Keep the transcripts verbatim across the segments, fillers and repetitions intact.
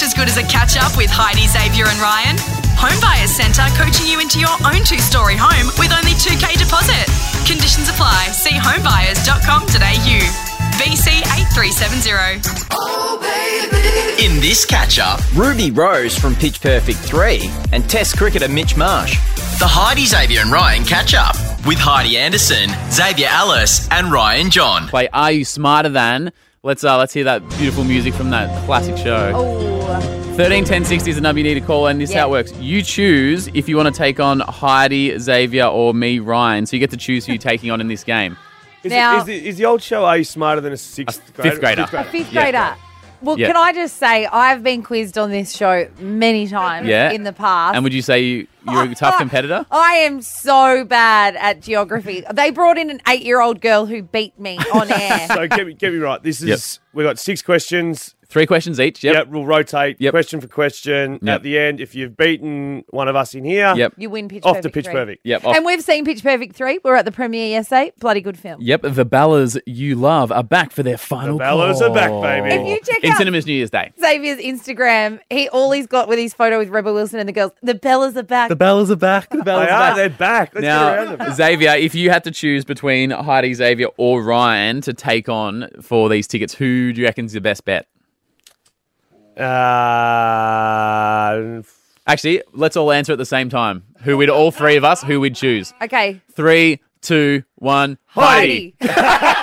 as good as a catch-up with Heidi, Xavier and Ryan. Homebuyers Centre coaching you into your own two-storey home with only two K deposit. Conditions apply. See homebuyers dot com dot a u. V C eight three seven zero. Oh, baby. In this catch-up, Ruby Rose from Pitch Perfect three and Test cricketer Mitch Marsh. The Heidi, Xavier and Ryan catch-up with Heidi Anderson, Xavier Alice and Ryan John. Play Are You Smarter Than? Let's uh, let's hear that beautiful music from that classic show. Oh. thirteen ten sixty is the number you need to call, and this is Yeah. how it works. You choose if you want to take on Heidi, Xavier, or me, Ryan. So you get to choose who you're taking on in this game. Is, Now- it, is, the, is the old show Are You Smarter Than a Sixth A grader? fifth grader. A fifth Yeah. grader. Well, Yeah. can I just say, I've been quizzed on this show many times Yeah. in the past. And would you say you, you're a tough competitor? I am so bad at geography. They brought in an eight-year-old girl who beat me on air. So get me, get me right. This is, Yep. we've got six questions. Three questions each. Yep. Yep, we'll rotate Yep. question for question. Yep. At the end, if you've beaten one of us in here, Yep. You win Pitch off Perfect to Pitch three. Perfect. Yep. Off. And we've seen Pitch Perfect three. We're at the premiere yesterday. Bloody good film. Yep. The Bellas you love are back for their final The Bellas call. are back, baby. If you check in out- cinemas New Year's Day. Xavier's Instagram, he all he's got with his photo with Rebel Wilson and the girls, the Bellas are back. The Bellas are back. The Bellas They are are, back. they're back. Let's get around Now, them. Xavier, if you had to choose between Heidi, Xavier, or Ryan to take on for these tickets, who do you reckon is the best bet? Uh, Actually, let's all answer at the same time. Who would all three of us? Who would choose? Okay. Three, two, one. Heidi. Heidi.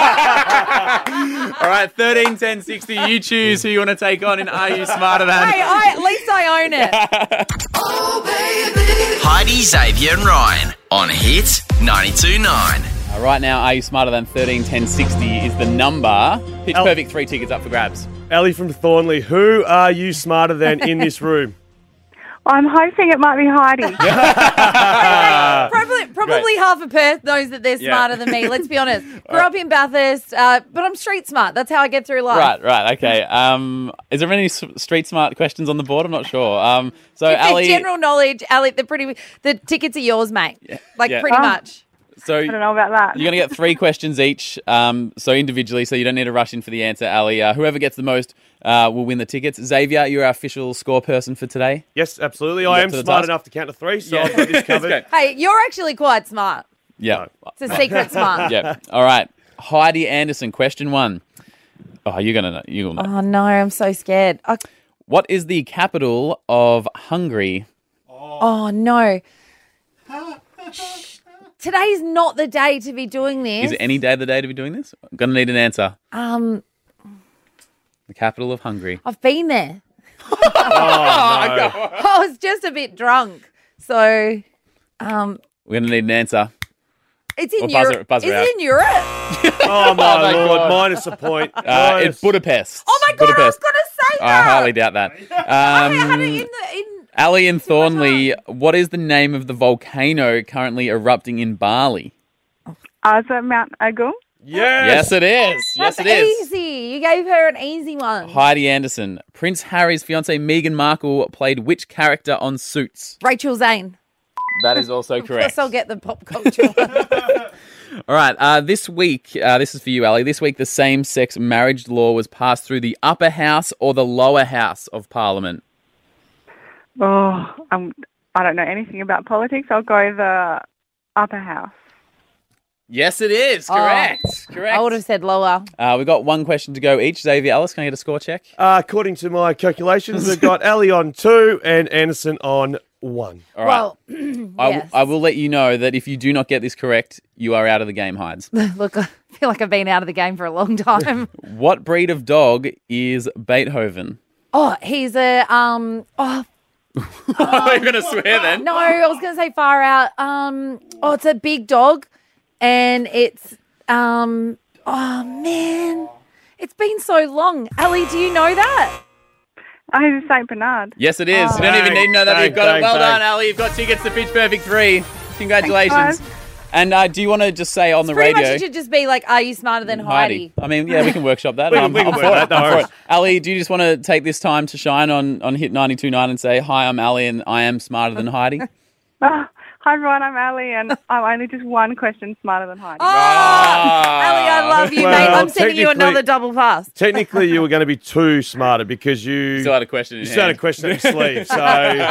All right, thirteen, ten, sixty. You choose who you want to take on in Are You Smarter Than? Hey, I, at least I own it. Oh, baby. Heidi, Xavier and Ryan on Hit ninety-two point nine. Uh, right now, Are You Smarter Than? thirteen, ten, sixty is the number. Pitch El- Perfect three tickets up for grabs. Ellie from Thornley, who are you smarter than in this room? I'm hoping it might be Heidi. Probably, probably half of Perth knows that they're Yeah. smarter than me. Let's be honest. Grew up in Bathurst, uh, but I'm street smart. That's how I get through life. Right, right, okay. Um, is there any s- street smart questions on the board? I'm not sure. Um, so, If they're Ali, general knowledge, Ali, they're pretty. The tickets are yours, mate. Like Yeah. pretty Oh. much. so I don't know about that. you're going to get three questions each, um, so individually, so you don't need to rush in for the answer, Ali. Uh, whoever gets the most uh, will win the tickets. Xavier, you're our official score person for today. Yes, absolutely. I up am to the smart task? enough to count to three, so Yeah. I've got this covered. Let's Hey, you're actually quite smart. Yeah. It's a secret smart. Yeah. All right. Heidi Anderson, question one. Oh, you're going to know. You'll know. Oh no, I'm so scared. I, What is the capital of Hungary? oh no. Today's not the day to be doing this. Is it any day of the day to be doing this? I'm going to need an answer. Um, The capital of Hungary. I've been there. Oh, no. I was just a bit drunk, so um, We're going to need an answer. it's in Or buzzer- Europe. buzzer Is out. it in Europe? Oh, my, my Lord. God. Minus a point. Uh, Minus- it's Budapest. Oh my god, I was Budapest. gonna say I that. highly doubt that. I had Um, it in the in. Ali and Thornley, what is the name of the volcano currently erupting in Bali? Oh, is it Mount Agung? Yes. Yes, it is. Yes, That's it is. easy. You gave her an easy one. Heidi Anderson. Prince Harry's fiancée Meghan Markle played which character on Suits? Rachel Zane. That is also Of correct. course, I'll get the pop culture one. All right. Uh, this week, uh, this is for you, Ali. This week, the same-sex marriage law was passed through the upper house or the lower house of Parliament. Oh, um, I don't know anything about politics. I'll go the upper house. Yes, it is. Correct. Correct. I would have said lower. Uh, we've got one question to go each. Xavier, Alice, can I get a score check? Uh, according to my calculations, we've got Ellie on two and Anderson on one. All right. Well, I, w- yes. I will let you know that if you do not get this correct, you are out of the game, Hides. Look, I feel like I've been out of the game for a long time. What breed of dog is Beethoven? Oh, he's a um. Oh Oh, you're going to swear then? no, I was going to say far out. Um. Oh, it's a big dog, and it's um. Oh man, it's been so long. Ali, do you know that? I he's a Saint Bernard. Yes, it is. Oh. You don't even need to know that. Bang, You've got it. bang, Well bang. done, Ali. You've got tickets to Pitch Perfect three. Congratulations. Thanks, And uh, do you want to just say on the Pretty radio? much, it should just be like, "Are you smarter than Heidi?" I mean, yeah, we can workshop that. We can- I'm, we can I'm work for that, it. no I'm for worries. it. Ali, do you just want to take this time to shine on, on Hit ninety-two point nine and say, "Hi, I'm Ali, and I am smarter than Heidi"? Oh, Hi, Ryan. I'm Ali, and I'm only just one question smarter than Heidi. Oh, Ali, I love you, Well, mate. I'm sending you technically- another double pass. Technically, you were going to be too smarter because you Still had a question in you your still had a hand. question up your sleeve. So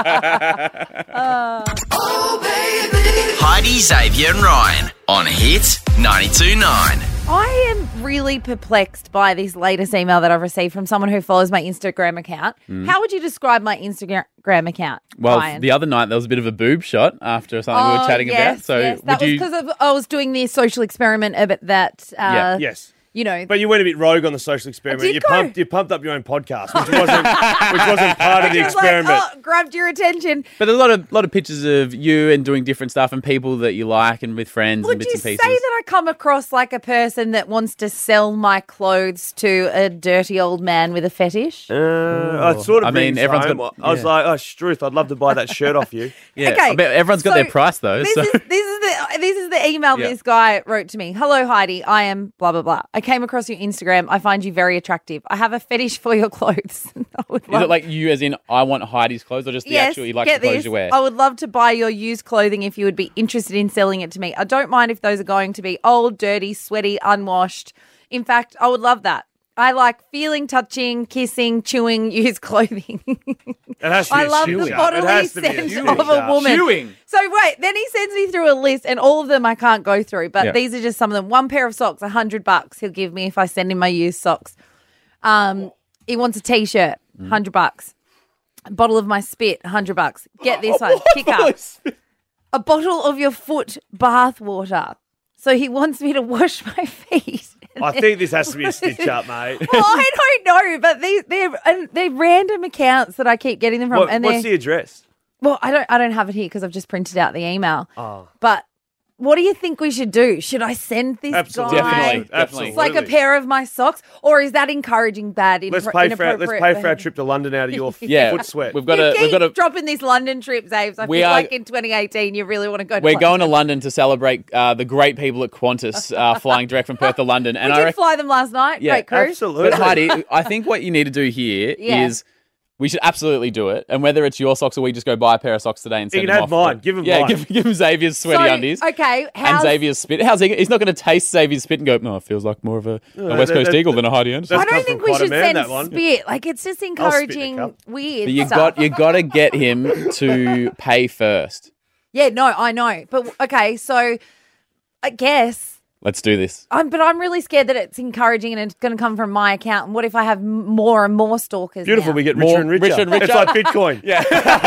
Oh, baby. Heidi, Xavier, and Ryan on Hit ninety-two point nine. I am really perplexed by this latest email that I've received from someone who follows my Instagram account. How would you describe my Instagram account, Well, Ryan? the other night there was a bit of a boob shot after something we Oh, were chatting yes, about. So yes. that would was you? because I was doing the social experiment about that. Uh, Yeah. yes. You know, But you went a bit rogue on the social experiment. did You go. pumped, you pumped up your own podcast, which wasn't, which wasn't part of the It was like, experiment. oh, grabbed your attention. But there's a lot of lot of pictures of you and doing different stuff and people that you like and with friends and Would bits you and say pieces. that I come across like a person that wants to sell my clothes to a dirty old man with a fetish? Uh, I sort of I mean, rings everyone's home. got- I was yeah. like, oh, Struth, I'd love to buy that shirt off you. Yeah, Okay, I bet everyone's got so their price though. This So. is this is the this is the email Yeah. this guy wrote to me. Hello, Heidi. I am blah blah blah. I came across your Instagram. I find you very attractive. I have a fetish for your clothes. I would Is love- it like you as in I want Heidi's clothes or just the yes, actual you like get the clothes this. you wear? I would love to buy your used clothing if you would be interested in selling it to me. I don't mind if those are going to be old, dirty, sweaty, unwashed. In fact, I would love that. I like feeling, touching, kissing, chewing used clothing. It has to be I a love shoe the shop. It bodily has to be a sense shoe of a shop. woman. Chewing. So wait, then he sends me through a list, and all of them I can't go through, but Yeah. these are just some of them. One pair of socks, a hundred bucks. He'll give me if I send him my used socks. Um, he wants a t-shirt, hundred bucks. A bottle of my spit, hundred bucks. Get this one, kick up. A bottle of your foot bath water. So he wants me to wash my feet. I think this has to be a stitch up, mate. Well, I don't know, but these they're and they're random accounts that I keep getting them from, What- and what's they're the address? well, I don't I don't have it here because I've just printed out the email. Oh. But what do you think we should do? Should I send this Absolutely. guy? Definitely, definitely. It's like a pair of my socks, or is that encouraging bad? Let's inapro- pay for our, let's inappropriate pay for our behaviour? trip to London out of your Yeah, foot sweat. We've got You to keep we've got to dropping this London trip, Zaves. I We feel are- like in twenty eighteen you really want to go to We're London. going to London to celebrate uh, the great people at Qantas uh, flying direct from Perth to London. We And I did reckon, fly them last night. Yeah, Great cruise. Absolutely. but Heidi, I think what you need to do here is Yeah. we should absolutely do it. And whether it's your socks or we just go buy a pair of socks today and You send can them have off. mine. Give him yeah, mine. give, give him Xavier's sweaty So, undies. okay, And how's, Xavier's spit. How's he? He's not going to taste Xavier's spit and go, no, it feels like more of a, a West that- Coast that- Eagle than a Heidi Anderson. I That's don't come think from we quite a should man, send that one. spit. Like it's just spit in a encouraging cup. weird But you stuff. got you got to get him to pay first. Yeah, no, I know. But okay, so I guess Let's do this. I'm but I'm really scared that it's encouraging and it's going to come from my account. And what if I have m- more and more stalkers? Beautiful. now? We get richer More- and richer. richer and richer. It's like Bitcoin. Yeah.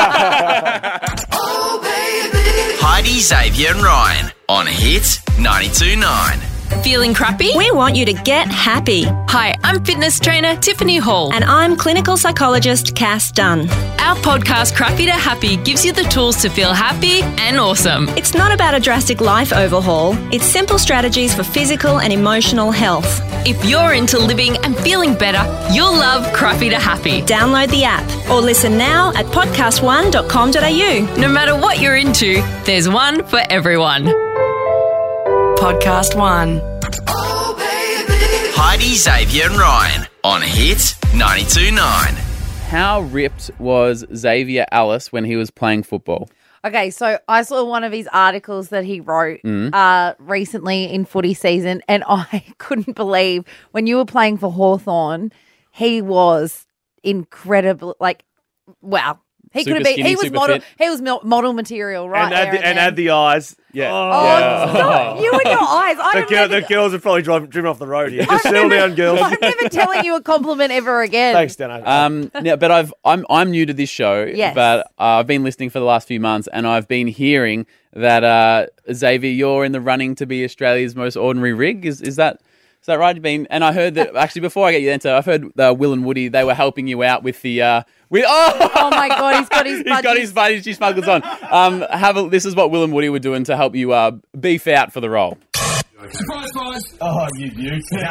Oh, baby. Heidi, Xavier, and Ryan on Hit ninety-two point nine. Feeling crappy? We want you to get happy. Hi, I'm fitness trainer Tiffany Hall. And I'm clinical psychologist Cass Dunn. Our podcast, Crappy to Happy, gives you the tools to feel happy and awesome. It's not about a drastic life overhaul, it's simple strategies for physical and emotional health. If you're into living and feeling better, you'll love Crappy to Happy. Download the app or listen now at podcast one dot com dot a u. No matter what you're into, there's one for everyone. Podcast One. Oh, baby. Heidi, Xavier, and Ryan on Hit ninety-two point nine. How ripped was Xavier Alice when he was playing football? Okay, so I saw one of his articles that he wrote Mm. uh, recently in footy season, and I couldn't believe when you were playing for Hawthorn, he was incredible. Like, wow. He Super could have been. skinny, He was super model. fit. He was mo- model material, right And add, there. the, and then. add the eyes. Yeah. Oh, Yeah. stop. You and your eyes. I The, don't girl, never, the girls are probably driving, driven off the road here. Just I'm settle never- down, girls. I'm never telling you a compliment ever again. Thanks, Dano. Um, now, but I've I'm I'm new to this show. Yes. But uh, I've been listening for the last few months, and I've been hearing that uh, Xavier, you're in the running to be Australia's most ordinary rig. Is is that is that right? You've been, and I heard that actually before I get you into, I've heard uh, Will and Woody, they were helping you out with the uh, with oh. Oh my God, he's got his He's got budgies. his buddies. She smuggles on. Um, have a, this is what Will and Woody were doing to help you uh, beef out for the role. Surprise, prize! Oh, you beauty. See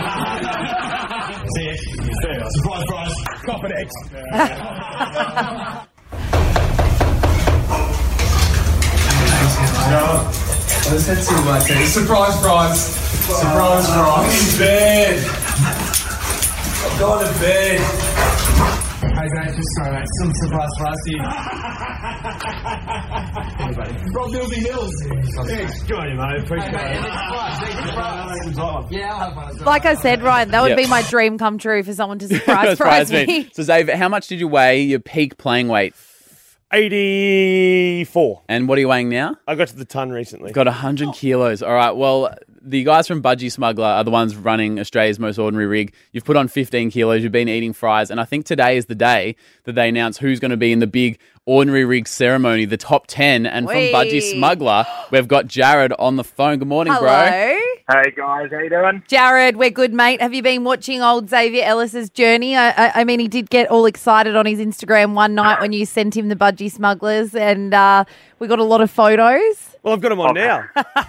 it? Surprise, prize. Cop an X. I just had too much. Surprise, prize. Surprise, prize. I'm in bed. I'm going to bed. Hey, Zane. just sorry, mate. Some surprise for us here. Anybody? From Milby Hills. Thanks. Good on you, mate. Appreciate it. Yeah, I'll have fun. Like I said, Ryan, that would Yep. be my dream come true for someone to surprise, Surprise surprise me. So, Xavier, how much did you weigh your peak playing weight? eighty-four. And what are you weighing now? I got to the ton recently. Got one hundred kilos. All right, well, the guys from Budgie Smuggler are the ones running Australia's most ordinary rig. You've put on fifteen kilos. You've been eating fries. And I think today is the day that they announce who's going to be in the big ordinary rig ceremony, the top ten. And from Whee! Budgie Smuggler, we've got Jared on the phone. Good morning, bro. Hello. Hey guys, how you doing? Jared, we're good, mate. Have you been watching old Xavier Ellis's journey? I, I, I mean, he did get all excited on his Instagram one night when you sent him the Budgie Smugglers, and uh, we got a lot of photos. Well, I've got them on now.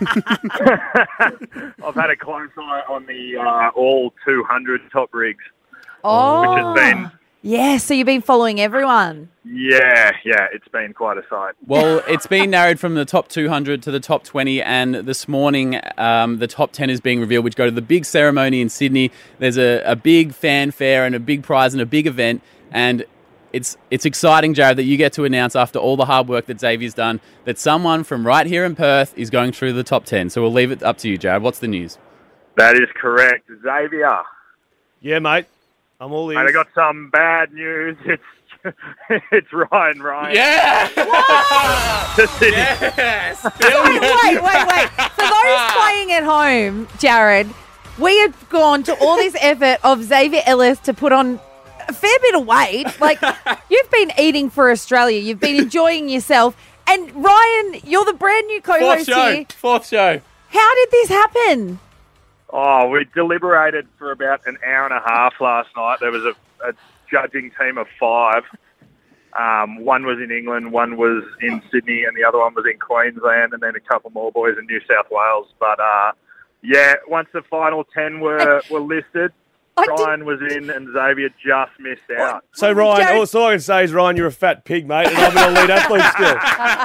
I've had a close eye on the uh, all two hundred top rigs, Oh, which has been, yeah. So you've been following everyone. yeah, yeah, it's been quite a sight. Well, it's been narrowed from the top two hundred to the top twenty, and this morning um, the top ten is being revealed, which go to the big ceremony in Sydney. There's a, a big fanfare and a big prize and a big event, and it's it's exciting, Jared, that you get to announce after all the hard work that Xavier's done that someone from right here in Perth is going through the top ten. So we'll leave it up to you, Jared. What's the news? That is correct, Xavier. Yeah, mate. I'm all in. And I got some bad news. It's it's Ryan Ryan. Yeah! The Sydney. Yes! Wait, wait, wait, wait. For those playing at home, Jared, we have gone to all this effort of Xavier Ellis to put on a fair bit of weight. Like, you've been eating for Australia. You've been enjoying yourself. And Ryan, you're the brand new Fourth co-host show. here. Fourth show. How did this happen? Oh, we deliberated for about an hour and a half last night. There was a, a judging team of five. Um, one was in England, one was in Sydney, and the other one was in Queensland, and then a couple more boys in New South Wales. But, uh, yeah, once the final ten were, were listed, I Ryan was in and Xavier just missed out. So, Ryan, Jared- all, all I can say is, Ryan, you're a fat pig, mate, and I'm an elite athlete still.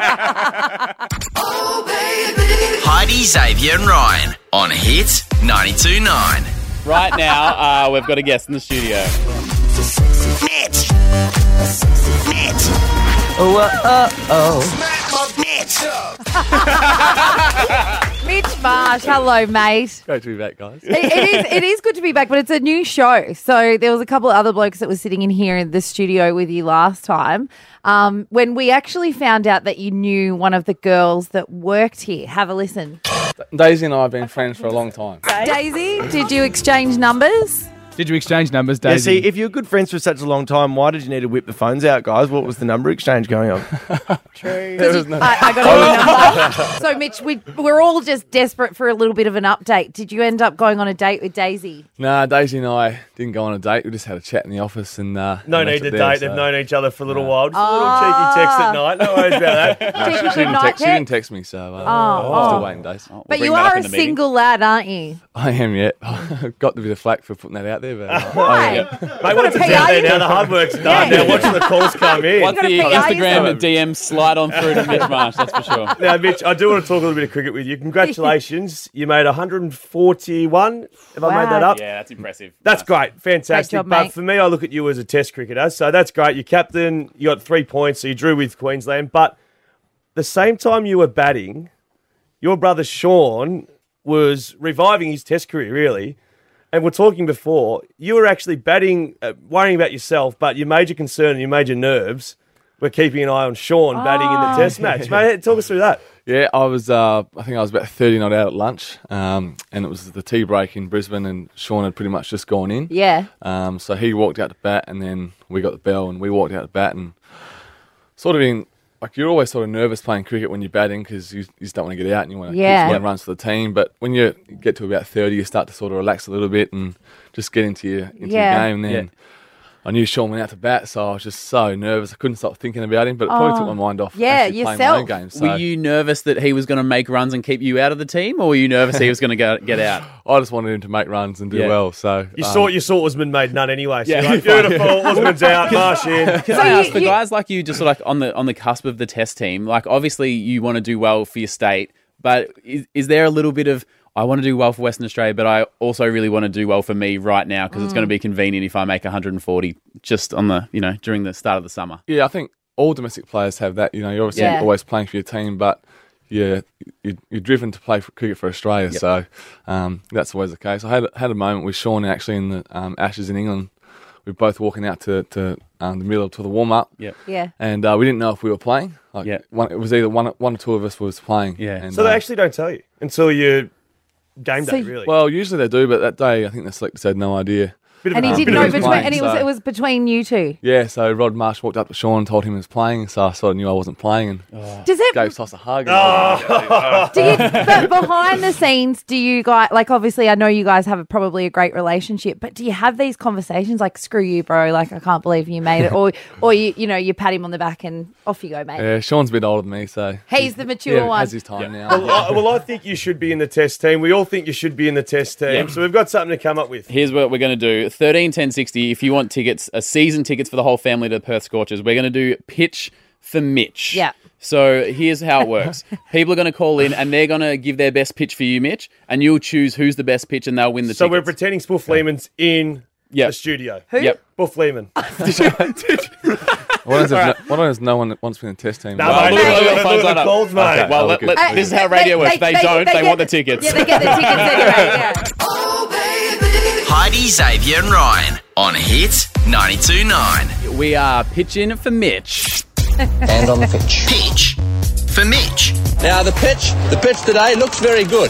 Oh, baby. Heidi, Xavier, and Ryan on Hit ninety-two point nine. Right now, uh, we've got a guest in the studio. Mitch. Mitch. Oh, uh, oh. Mitch. Mitch Marsh, hello, mate. Great to be back, guys. It, it is it is good to be back, but it's a new show. So there was a couple of other blokes that were sitting in here in the studio with you last time. Um, when we actually found out that you knew one of the girls that worked here. Have a listen. Daisy and I have been friends for a long time. Daisy, did you exchange numbers? Did you exchange numbers, Yeah, Daisy? see, if you're good friends for such a long time, why did you need to whip the phones out, guys? What was the number exchange going on? True. There was no... I, I got a number. So, Mitch, we, we're all just desperate for a little bit of an update. Did you end up going on a date with Daisy? Nah, Daisy and I didn't go on a date. We just had a chat in the office and uh, No and need left to it there, date. so- They've known each other for a little while. Just a Ah. little cheeky text at night. No worries about that. No, Cheeky she, good didn't night text, she didn't text? text me, so uh, Oh, I'm still oh. waiting, Daisy. We'll But bring you that up are in a the meeting. single lad, aren't you? I am, yeah. Got a bit of flack for putting that out there, but uh, Why? I am. Mate, once it's P out R there you? now, the hard work's done. Yeah. Now watching the calls come in. Once gotta the P R Instagram yourself. and D Ms slide on through to Mitch Marsh, that's for sure. Now, Mitch, I do want to talk a little bit of cricket with you. Congratulations. You made one hundred forty-one. Have I made that Wow. up? Yeah, that's impressive. That's great. Fantastic. Great job, but mate. for me, I look at you as a test cricketer. So that's great. You're captain. You got three points. So you drew with Queensland. But the same time you were batting, your brother Sean was reviving his test career, really. And we're talking before, you were actually batting, uh, worrying about yourself, but your major concern and your major nerves were keeping an eye on Sean batting in the Oh. test match. Mate, talk us through that. Yeah, I was. Uh, I think I was about thirty not out at lunch, um, and it was the tea break in Brisbane, and Sean had pretty much just gone in. Yeah. Um, so he walked out to bat, and then we got the bell, and we walked out to bat, and sort of in like you're always sort of nervous playing cricket when you're batting because you, you just don't want to get out and you want to Yeah. keep scoring runs for the team. But when you get to about thirty, you start to sort of relax a little bit and just get into your into Yeah. your game. And then Yeah. I knew Sean went out to bat, so I was just so nervous. I couldn't stop thinking about him, but it probably Oh. took my mind off Yeah, actually playing my own yourself. game. So Were you nervous that he was going to make runs and keep you out of the team, or were you nervous he was going to go, get out? I just wanted him to make runs and do Yeah. well. So You um, saw you saw Usman made none anyway. So Yeah. you're like, beautiful. Usman's out. Marsh in. Can So I you- ask, for you- guys like you, just sort of like on the on the cusp of the test team, like obviously you want to do well for your state, but is, is there a little bit of I want to do well for Western Australia, but I also really want to do well for me right now because it's going to be convenient if I make one hundred forty just on the, you know, during the start of the summer. Yeah, I think all domestic players have that. You know, you're obviously Yeah. always playing for your team, but yeah, you're, you're driven to play for cricket for Australia. Yep. So um, that's always the case. I had had a moment with Sean actually in the um, Ashes in England. We were both walking out to, to um, the middle to the warm up. Yep. Yeah. And uh, we didn't know if we were playing. Like, Yeah. one, it was either one, one or two of us was playing. Yeah. And, So they uh, actually don't tell you until you game So day, you- really. well, usually they do, but that day I think the selectors had no idea. Bit of And a- he bit didn't of know a- between, playing, and it was so- it was between you two. Yeah, so Rod Marsh walked up to Sean and told him he was playing, so I sort of knew I wasn't playing and Does it? gave Sauce a hug. Oh. Do you? But behind the scenes, do you guys like? Obviously, I know you guys have a, probably a great relationship, but do you have these conversations like, "Screw you, bro! Like, I can't believe you made it," or, or you, you know, you pat him on the back and off you go, mate. Yeah, Sean's a bit older than me, so He's the mature yeah, one. has his time now. Well, I, well, I think you should be in the test team. We all think you should be in the test team. Yeah. So we've got something to come up with. Here's what we're going to do. thirteen ten sixty, if you want tickets, a season tickets for the whole family to the Perth Scorchers, we're going to do pitch for Mitch. Yeah. So here's how it works. People are going to call in and they're going to give their best pitch for you, Mitch, and you'll choose who's the best pitch and they'll win the So tickets. we're pretending Spoof Lehman's in Yep. the studio. Who? Yep. Spoof Lehman. Why does no, why does no one that wants to be in the test team? No, Well, mate, look, look, look, look, look, look, phones look at line the up. calls, mate. Okay. well, Oh, let, good. let, Uh, this is how they- radio works. they- They, they- don't. they They, get want the the- tickets. Yeah, they get the tickets anyway. Yeah. Oh, baby. Heidi, Xavier, and Ryan on Hit ninety-two point nine. We are pitching for Mitch. And on the pitch. Pitch for Mitch. Now the pitch, the pitch today looks very good.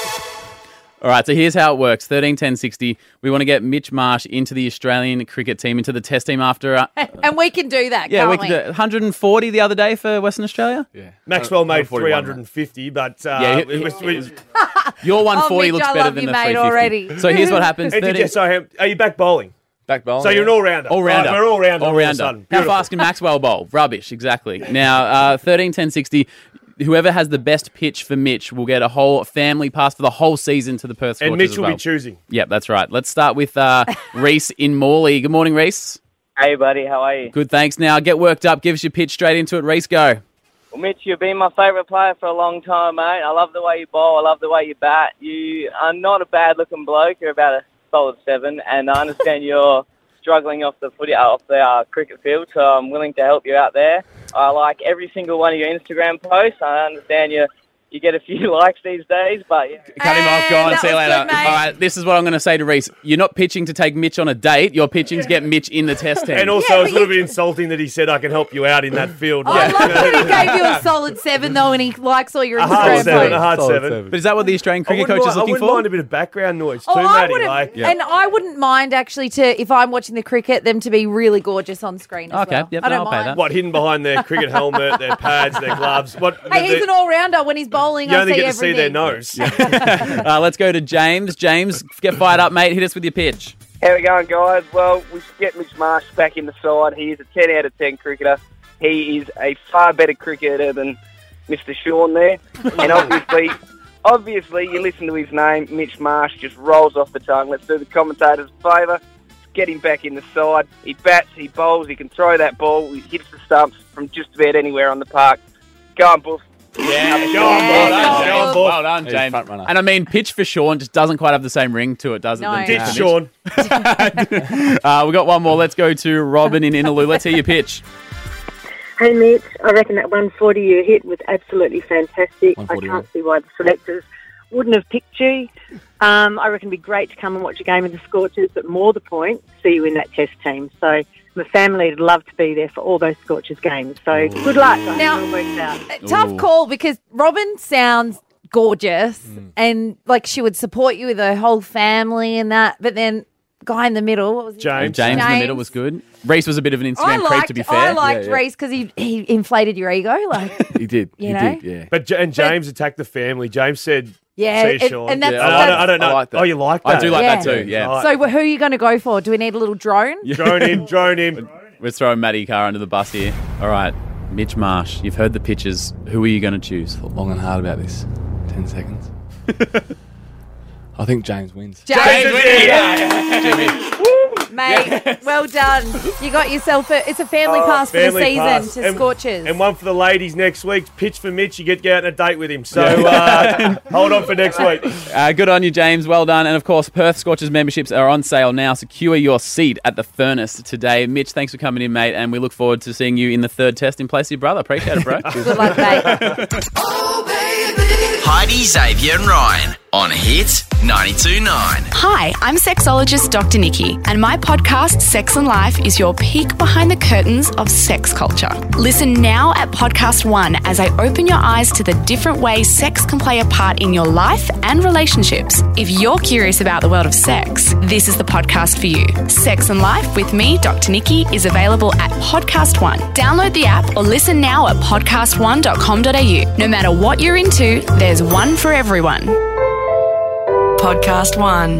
All right, so here's how it works. thirteen ten sixty. We want to get Mitch Marsh into the Australian cricket team, into the test team after... Uh, And we can do that, yeah, can't we we? can do one hundred forty the other day for Western Australia. Yeah. Maxwell made forty-one, three hundred fifty, but uh, Yeah, it he- was, it was, Your one forty Oh, Mitch, looks I better love than you, the mate, three fifty. already. So here's what happens. Hey, did thirteen you, so, are you back bowling? Back bowling. So you're an all-rounder. All rounder. Right, we're all-rounder. All all of a rounder. sudden. How Beautiful. fast can Maxwell bowl? Rubbish, exactly. Now, uh, thirteen ten sixty. Whoever has the best pitch for Mitch will get a whole family pass for the whole season to the Perth Scorchers And Mitch as will well. be choosing. Yep, that's right. Let's start with uh, Reese in Morley. Good morning, Reese. Hey, buddy, how are you? Good, thanks. Now, get worked up. Give us your pitch straight into it. Reese, go. Well, Mitch, you've been my favourite player for a long time, mate. I love the way you bowl. I love the way you bat. You are not a bad-looking bloke. You're about a solid seven, and I understand you're struggling off the footy, off the uh, cricket field, so I'm willing to help you out there. I like every single one of your Instagram posts. I understand you you get a few likes these days, but yeah. Cut him off. Go on. that See you was later. good, mate. All right, this is what I'm going to say to Reese. You're not pitching to take Mitch on a date. You're pitching to get Mitch in the test team. And also, Yeah, it was a but little bit insulting that he said, I can help you out in that field. I love that he gave you a solid seven, though, and he likes all your A Instagram hard seven, a posts. hard Solid seven. seven. But is that what the Australian I cricket wouldn't coach is mind- looking I wouldn't for? mind a bit of background noise too, Oh, I Matty. wouldn't, Like, and I wouldn't mind actually to if I'm watching the cricket, them to be really gorgeous on screen as Okay, well. yep, I no, don't I'll pay mind. that. what, hidden behind their cricket helmet, their pads, their gloves? What? Hey, the- he's an all-rounder. When he's bowling, you I only see get to everything. see their nose. Uh, let's go to James. James, get fired up, mate. Hit us with your pitch. How we going, guys? Well, we should get Mitch Marsh back in the side. He is a ten out of ten cricketer. He is a far better cricketer than Mister Sean there. And obviously, obviously, you listen to his name, Mitch Marsh, just rolls off the tongue. Let's do the commentators a favour. Get him back in the side. He bats, he bowls, he can throw that ball. He hits the stumps from just about anywhere on the park. Go on, Buff. Yeah, Go on, well Buff. done, Go on, James. Buff. Well done, He's James. front runner. And I mean, pitch for Sean just doesn't quite have the same ring to it, does it? No. than Ditch pitch Sean. uh, we got one more. Let's go to Robin in Innaloo. Let's hear your pitch. Hey Mitch, I reckon that one forty you hit was absolutely fantastic. I one forty, can't see why the selectors wouldn't have picked you. Um, I reckon it'd be great to come and watch a game of the Scorchers, but more the point, see you in that test team. So my family would love to be there for all those Scorchers games. So good luck. I Now- hope it works out. Tough Ooh. call because Robin sounds gorgeous and like she would support you with her whole family and that. But then guy in the middle, what was his James. name? James in the middle was good. Reese was a bit of an I Instagram creep, liked, to be fair. I liked Yeah, yeah. Reese because he, he inflated your ego. Like, He did. You he know? did, yeah. But J- and James attacked the family. James said, yeah, "See you, and, Sean." and that's, Yeah, I, that's don't, I don't know. I like that. Oh, you like I that? do like Yeah. that too, yeah. Right. so. Who are you going to go for? Do we need a little drone? Drone in, drone in. We're throwing Matty Carr under the bus here. All right, Mitch Marsh, you've heard the pitches. Who are you going to choose? Thought long and hard about this. Ten seconds. I think James wins. James. James is in. Mate, well done. You got yourself a, it's a family Oh, pass family for the season pass. to And- Scorchers. And one for the ladies next week. Pitch for Mitch. You get to go out on a date with him. So uh, hold on for next week. Uh, good on you, James. Well done. And of course, Perth Scorchers memberships are on sale now. Secure your seat at the furnace today. Mitch, thanks for coming in, mate. And we look forward to seeing you in the third test in place of your brother. Appreciate it, bro. Good luck, mate. Heidi, Xavier and Ryan on Hit ninety-two point nine. Hi, I'm sexologist Doctor Nikki, and my podcast, Sex and Life, is your peek behind the curtains of sex culture. Listen now at Podcast One as I open your eyes to the different ways sex can play a part in your life and relationships. If you're curious about the world of sex, this is the podcast for you. Sex and Life with me, Doctor Nikki, is available at Podcast One. Download the app or listen now at podcast one dot com dot a u. No matter what you're into, there's one for everyone. Podcast One.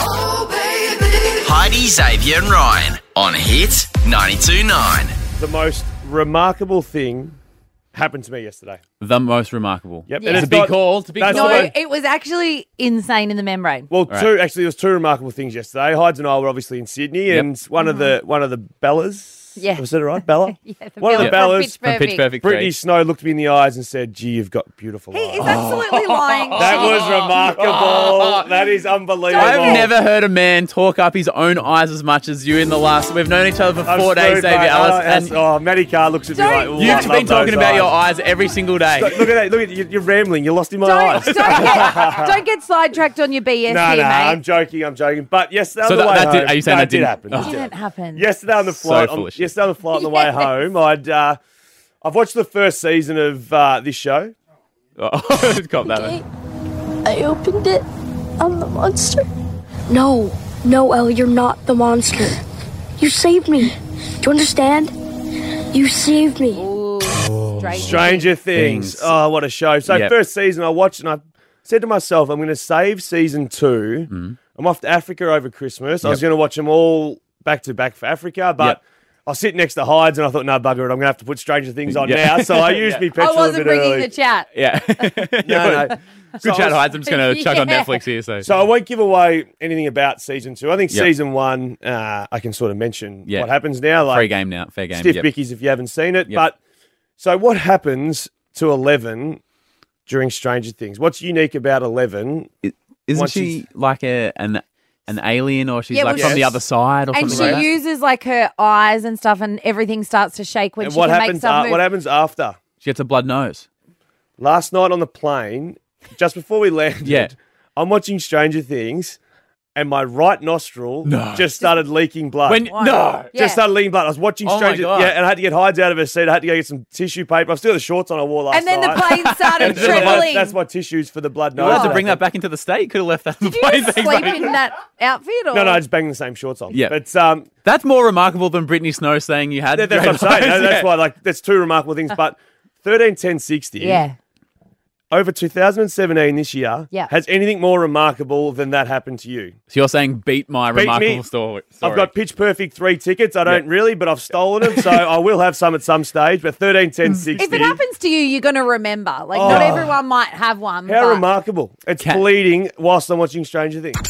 Heidi, Xavier and Ryan on Hit ninety-two point nine. The most remarkable thing happened to me yesterday. The most remarkable. Yep. Yeah. And It's a it's big not- call. It's a big that's call. No, not- it was actually insane in the membrane. Well, Right. two actually, there was two remarkable things yesterday. Hides and I were obviously in Sydney, Yep. and one of the one of the Bellas. Yeah. Was that right, Bella? Yeah, the One of the Bella from Bellas Pitch From Pitch Perfect. Perfect Brittany three. Snow looked me in the eyes and said, "Gee, you've got beautiful He eyes." is absolutely lying. That She- was remarkable. That is unbelievable. I've never heard a man talk up his own eyes as much as you in the last... We've known each other for I'm four days, screwed, Xavier mate. Alice. Oh, And oh, Matty Carr looks at me Don't- like, "Ooh, I you've love been talking those about eyes." your eyes every single day. Look, look at that. Look at you. You're rambling. You're lost in my Don't, eyes. don't, get, don't get sidetracked on your B S No, here, no, mate. I'm joking. I'm joking. But yesterday on So the that- way that home, did- are you saying no, that it did didn't- happen? Oh. It did didn't happen. Yesterday on the So flight, on, foolish. yesterday on the flight on the way Yes. home, I'd uh, I've watched the first season of uh, this show. Oh, cop that one. I opened it. I'm the monster. No, no, Elle, you're not the monster. You saved me. Do you understand? You saved me. Ooh, Stranger Stranger Things. Things. Oh, what a show! So Yep. first season, I watched and I said to myself, I'm going to save season two. I'm off to Africa over Christmas. I was Mm. Yep. going to watch them all back to back for Africa, but. Yep. I was sitting next to Hides and I thought, no, bugger it, I'm going to have to put Stranger Things on Yeah. now. So I used Yeah. me I petrol a wasn't bit bringing early. the chat. Yeah. No, no. Good So I chat, was- Hides. I'm just going to chuck on Yeah. Netflix here. So, So I won't give away anything about season two. I think Yep. season one, uh, I can sort of mention Yeah. what happens now. Like Free game now. Fair game. Stiff Yep. Bickies if you haven't seen it. Yep. But so what happens to Eleven during Stranger Things? What's unique about Eleven? Isn't Once she like a an an alien, or she's Yeah, like well, from the yes. other side, or And something she like that? uses like her eyes and stuff, and everything starts to shake when And she what can make happens? stuff Uh, move. what happens after? She gets a blood nose. Last night on the plane, just before we landed, Yeah. I'm watching Stranger Things, and my right nostril No. just started leaking blood. When no, Yeah. Just started leaking blood. I was watching Oh my Stranger God. yeah, and I had to get Hides out of her seat. I had to go get some tissue paper. I've still got the shorts on I wore last and then night. the plane started And that's my- trembling. That's my tissues for the blood you nose. had to that bring that happened. back into the state. Could have left that on the Did plane. you Thanks, sleep mate. in that outfit? Or? No, no, I just banged the same shorts on. Yeah. But um, That's more remarkable than Brittany Snow saying you had. that- that's what I'm great saying. eyes. That's Yeah. why, like, that's two remarkable things. But thirteen ten sixty, Yeah. over two thousand seventeen this year, Yeah. has anything more remarkable than that happened to you? So you're saying beat my Beat remarkable me. story. I've got Pitch Perfect three tickets. I don't Yeah. really, but I've stolen them, so I will have some at some stage. But thirteen ten sixty. If it happens to you, you're going to remember. Like, Oh. not everyone might have one. How but remarkable. It's Can- bleeding whilst I'm watching Stranger Things.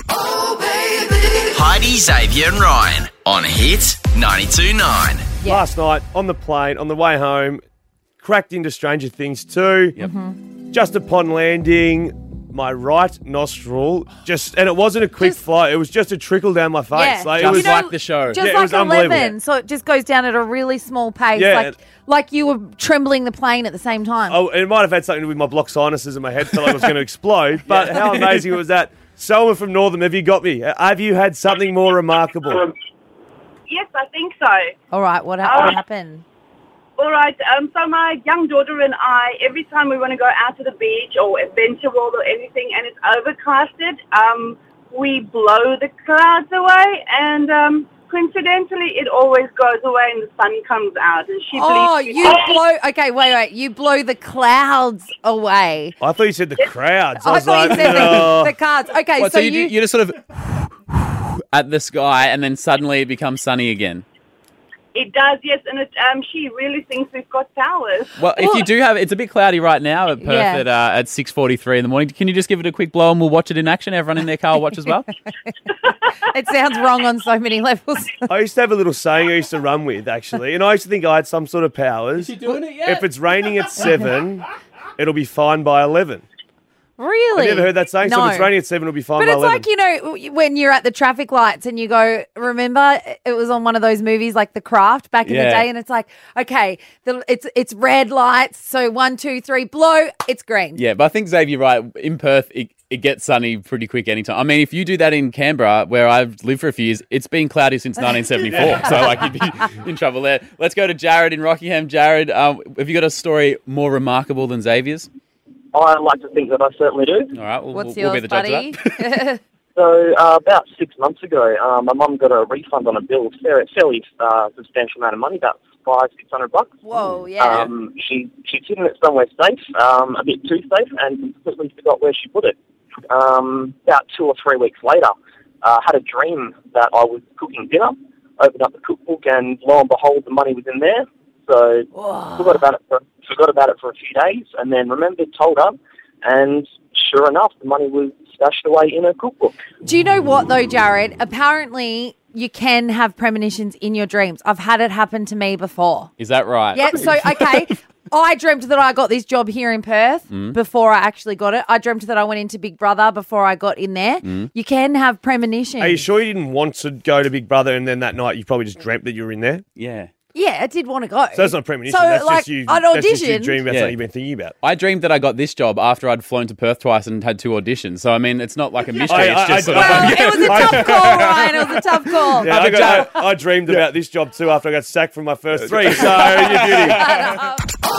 Heidi, Xavier and Ryan on Hit ninety-two point nine. Yeah. Last night on the plane, on the way home, cracked into Stranger Things two. Yep. Just upon landing, my right nostril just, and it wasn't a quick Just- flight, it was just a trickle down my face. Yeah. Like, it Just was You know, like the show. Just Yeah, it like was unbelievable. eleven, so it just goes down at a really small pace, Yeah, like and- like you were trembling the plane at the same time. Oh, it might have had something to do with my blocked sinuses in my head. Felt like it was going to explode. But how amazing was that? Selma from Northern, have you got me? Have you had something more remarkable? Yes, I think so. All right, what, ha- Uh, what happened? All right. Um, so my young daughter and I, every time we want to go out to the beach or adventure world or anything, and it's overcasted, um, we blow the clouds away, and um, coincidentally, it always goes away and the sun comes out. And she Oh, believes you blow. Okay, wait, wait. You blow the clouds away. I thought you said the crowds. I I was thought like, you said no. the, the cards. Okay, What, so, so you, you, you just sort of at the sky, and then suddenly it becomes sunny again. It does, yes, and it, um, she really thinks we've got powers. Well, if you do have, it's a bit cloudy right now at Perth Yeah. at uh, at six forty-three in the morning. Can you just give it a quick blow and we'll watch it in action? Everyone in their car will watch as well. It sounds wrong on so many levels. I used to have a little saying I used to run with, actually, and I used to think I had some sort of powers. Is she doing it yet? If it's raining at seven, it'll be fine by eleven. Really? Have you ever heard that saying? No. So if it's raining at seven, it'll be fine But by it's eleven. like, you know, when you're at the traffic lights and you go, remember it was on one of those movies like The Craft back in the Yeah. day, and it's like, okay, the, it's it's red lights, so one, two, three, blow, it's green. Yeah, but I think, Xavier, you're right. In Perth, it, it gets sunny pretty quick anytime. I mean, if you do that in Canberra, where I've lived for a few years, it's been cloudy since nineteen seventy-four. So, like, you'd be in trouble there. Let's go to Jared in Rockingham. Jared, um, have you got a story more remarkable than Xavier's? I like to think that I certainly do. All right, we'll, What's we'll, we'll yours, be the judge buddy? of that. So uh, about six months ago, uh, my mum got a refund on a bill, fairly, fairly uh, substantial amount of money, about five, six hundred bucks. Whoa, yeah. Um, she she's hidden it somewhere safe, um, a bit too safe, and completely forgot where she put it. Um, about two or three weeks later, uh, had a dream that I was cooking dinner. Opened up the cookbook, and lo and behold, the money was in there. So forgot about it for forgot about it for a few days, and then remembered, told her, and sure enough, the money was stashed away in her cookbook. Do you know what, though, Jared? Apparently, you can have premonitions in your dreams. I've had it happen to me before. Is that right? Yeah, so, okay, I dreamt that I got this job here in Perth Mm. before I actually got it. I dreamt that I went into Big Brother before I got in there. Mm. You can have premonitions. Are you sure you didn't want to go to Big Brother and then that night you probably just dreamt that you were in there? Yeah. Yeah, I did want to go. So that's not premonition. So, that's like, just you. I'd That's just you auditioned. dreaming about Yeah. something you've been thinking about. I dreamed that I got this job after I'd flown to Perth twice and had two auditions. So, I mean, it's not like a mystery. I- it's I- just I- sort of Well, like, it was a tough call, Ryan. It was a tough call. Yeah, I, got, I, I dreamed about this job too after I got sacked from my first three. So you're beauty.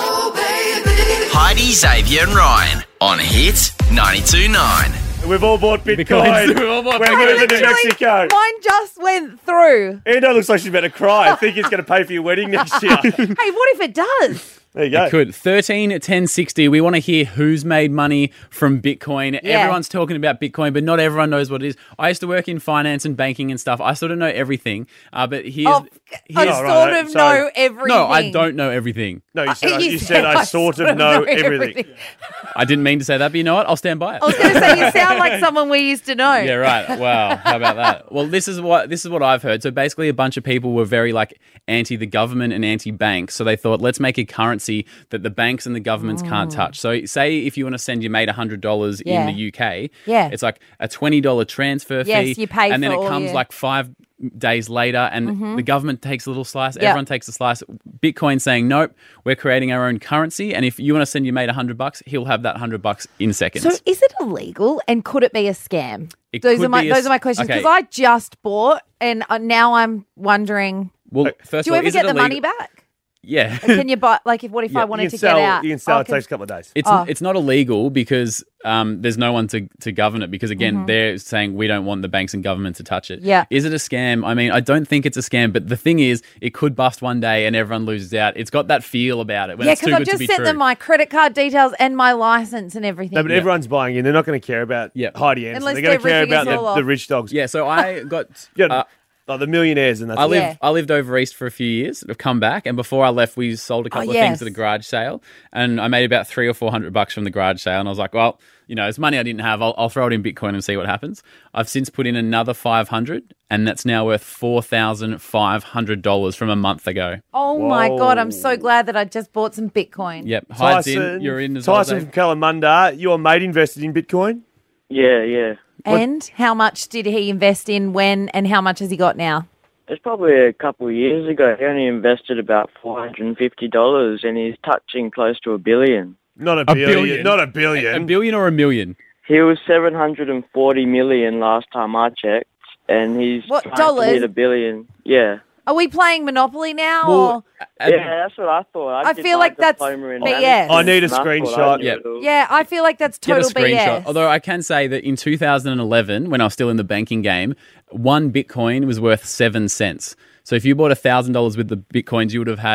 Heidi, Xavier, and Ryan on Hit ninety-two point nine. We've all bought Bitcoin. Bitcoins. We've all bought We're Bitcoin. moving to Literally, Mexico. Mine just went through. Endo looks like she's about to cry. I think he's going to pay for your wedding next year. Hey, what if it does? There you go. It could. thirteen ten sixty. We want to hear who's made money from Bitcoin. Yeah. Everyone's talking about Bitcoin, but not everyone knows what it is. I used to work in finance and banking and stuff. I sort of know everything. Uh, but here's, Oh, I here's sort right, of so- know everything. No, I don't know everything. No, you said, I, You you said said I I sort sort of of know know everything. everything. I didn't mean to say that, but you know what? I'll stand by it. I was going to say you sound like someone we used to know. Yeah, right. Wow. How about that? Well, this is what this is what I've heard. So basically, a bunch of people were very like anti the government and anti banks. So they thought, let's make a currency that the banks and the governments can't touch. So say if you want to send your mate a hundred dollars Yeah. in the U K, Yeah. it's like a twenty dollar transfer Yes, fee, you pay and then for it all comes your- like five days later, and Mhm. the government takes a little slice. Yep. Everyone takes a slice. Bitcoin saying, nope, we're creating our own currency, and if you want to send your mate a hundred bucks, he'll have that hundred bucks in seconds. So is it illegal and could it be a scam? It those could are my be a those s- are my questions okay. because I just bought and uh, now I'm wondering. well, first Do of you all, ever is get it the illegal? money back? Yeah. Or can you buy like if what if Yeah. I You wanted You to can sell, get out? you can sell Oh, it takes a couple of days. It's Oh. it's not illegal because um, there's no one to, to govern it because, again, Mhm. they're saying we don't want the banks and government to touch it. Yeah. Is it a scam? I mean, I don't think it's a scam, but the thing is, it could bust one day and everyone loses out. It's got that feel about it when Yeah, it's too because I've good to just be sent true. them my credit card details and my license and everything. No, but everyone's buying in. They're not going to care about Heidi Anderson. Unless They're going to care everything is about all the, off. the rich dogs. Yeah, so I got... Yeah, uh, like the millionaires and that's I it. lived I lived over east for a few years. I've come back, and before I left, we sold a couple Oh, of things yes. at a garage sale, and I made about three or four hundred bucks from the garage sale. And I was like, well, you know, it's money I didn't have. I'll, I'll throw it in Bitcoin and see what happens. I've since put in another five hundred, and that's now worth four thousand five hundred dollars from a month ago. Oh my god, I'm so glad that I just bought some Bitcoin. Yep, Hyde's in. Tyson, You're in as Tyson well. from Kalamunda, your mate invested in Bitcoin? Yeah, yeah. And how much did he invest in when and how much has he got now? It's probably a couple of years ago. He only invested about four hundred fifty dollars and he's touching close to a billion. Not a A billion. billion? Not a billion. A billion or a million? He was seven hundred forty million last time I checked, and he's What, trying dollars? to hit a billion. Yeah. Are we playing Monopoly now? Well, or? Yeah, that's what I thought. I, I did feel my like that's diploma in B S. management, I need a and I thought I screenshot. knew Yep. it all. Yeah, I feel like that's Get a total B screenshot. S. Although I can say that in two thousand eleven, when I was still in the banking game, one Bitcoin was worth seven cents. So if you bought one thousand dollars with the Bitcoins, you would have had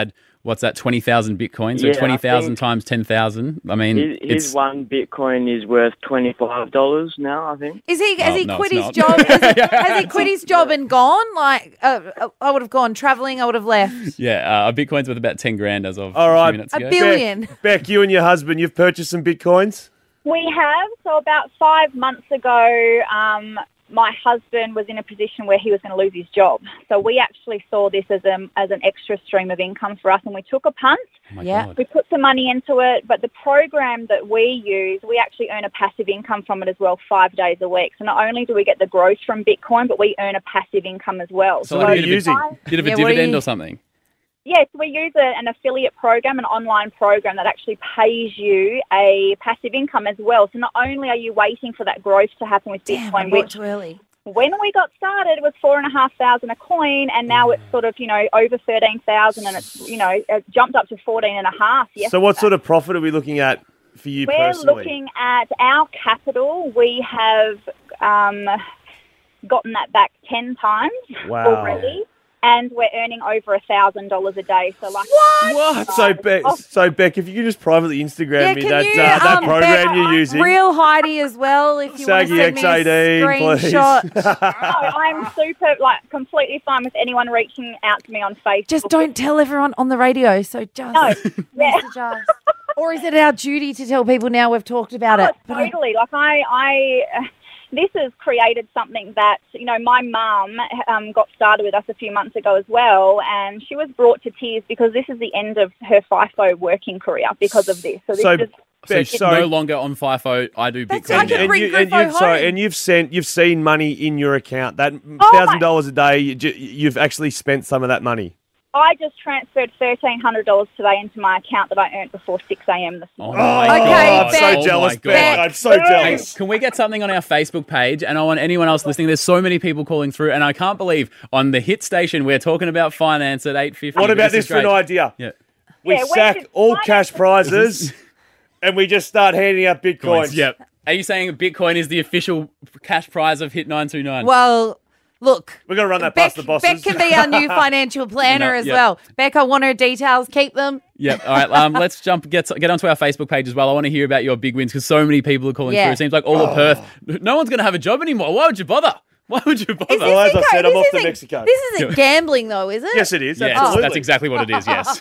what's that, twenty thousand Bitcoin? So Yeah, I twenty thousand think- times ten thousand. I mean, His, it's... his one Bitcoin is worth twenty-five dollars now, I think. Is he? Has Oh, he no, quit it's his not. job? Has he, has he quit his job and gone? Like, uh, I would have gone travelling. I would have left. Yeah, uh, a Bitcoin's worth about ten grand as of All a right. few minutes A ago. billion. Beck, Beck, you and your husband, you've purchased some Bitcoins? We have. So about five months ago, um, my husband was in a position where he was going to lose his job. So we actually saw this as, a, as an extra stream of income for us, and we took a punt. Oh my Yeah. God. We put some money into it, but the program that we use, we actually earn a passive income from it as well five days a week. So not only do we get the growth from Bitcoin, but we earn a passive income as well. So like a are bit you of using? a, bit of a Yeah, what are dividend you- or something. Yes, we use a, an affiliate program, an online program that actually pays you a passive income as well. So not only are you waiting for that growth to happen with Damn, I Bitcoin, bought which too early. when we got started it was four and a half thousand a coin, and now it's sort of, you know, over thirteen thousand, and it's, you know, it jumped up to fourteen and a half. Yes. So what sort of profit are we looking at for you We're personally? looking at our capital. We have um, gotten that back ten times Wow. already. And we're earning over a thousand dollars a day. So like What? So, Beck, so Beck, if you could just privately Instagram Yeah, me can that you, uh, that um, program Beck, you're using. Real Heidi as well, if you want to Saggy send me X eighteen, a screenshot. please. No, I'm super, like, completely fine with anyone reaching out to me on Facebook. Just don't tell everyone on the radio, so just No, yeah. message us. Or is it our duty to tell people now we've talked about Oh, it? But I- totally. Like, I, I, uh, this has created something that, you know, my mum um, got started with us a few months ago as well, and she was brought to tears because this is the end of her FIFO working career because of this. So this So, is... So Beck, she's sorry. no longer on FIFO. I do That's Bitcoin. like a now. bring you, and Griffo you've, sorry, home. and you've sent, you've seen money in your account. That Oh, thousand dollars a day, you, ju- you've actually spent some of that money. I just transferred thirteen hundred dollars today into my account that I earned before six a.m. this Oh morning. my Okay, God. I'm so Beck. Oh jealous, my Beck. God. I'm so Hey, jealous. can we get something on our Facebook page? And I want anyone else listening. There's so many people calling through, and I can't believe on the hit station we're talking about finance at eight fifty. What about is this for an great. idea? Yeah. We Yeah, when sack did all finance- cash prizes and we just start handing out Bitcoins. Coins. Yep. Are you saying Bitcoin is the official cash prize of Hit nine two nine? well, look. We're going to run that Beck, past the bosses. Beck can be our new financial planner No, as yeah. well. Beck, I want her details. Keep them. Yep. All right. Um, let's jump. Get get onto our Facebook page as well. I want to hear about your big wins because so many people are calling Yeah. through. It seems like all of Perth. No one's going to have a job anymore. Why would you bother? Why would you bother? Is this Well, as I okay? said, I'm This off to isn't- Mexico. This isn't gambling, though, is it? Yes, it is. Yes, Absolutely. that's exactly what it is. Yes.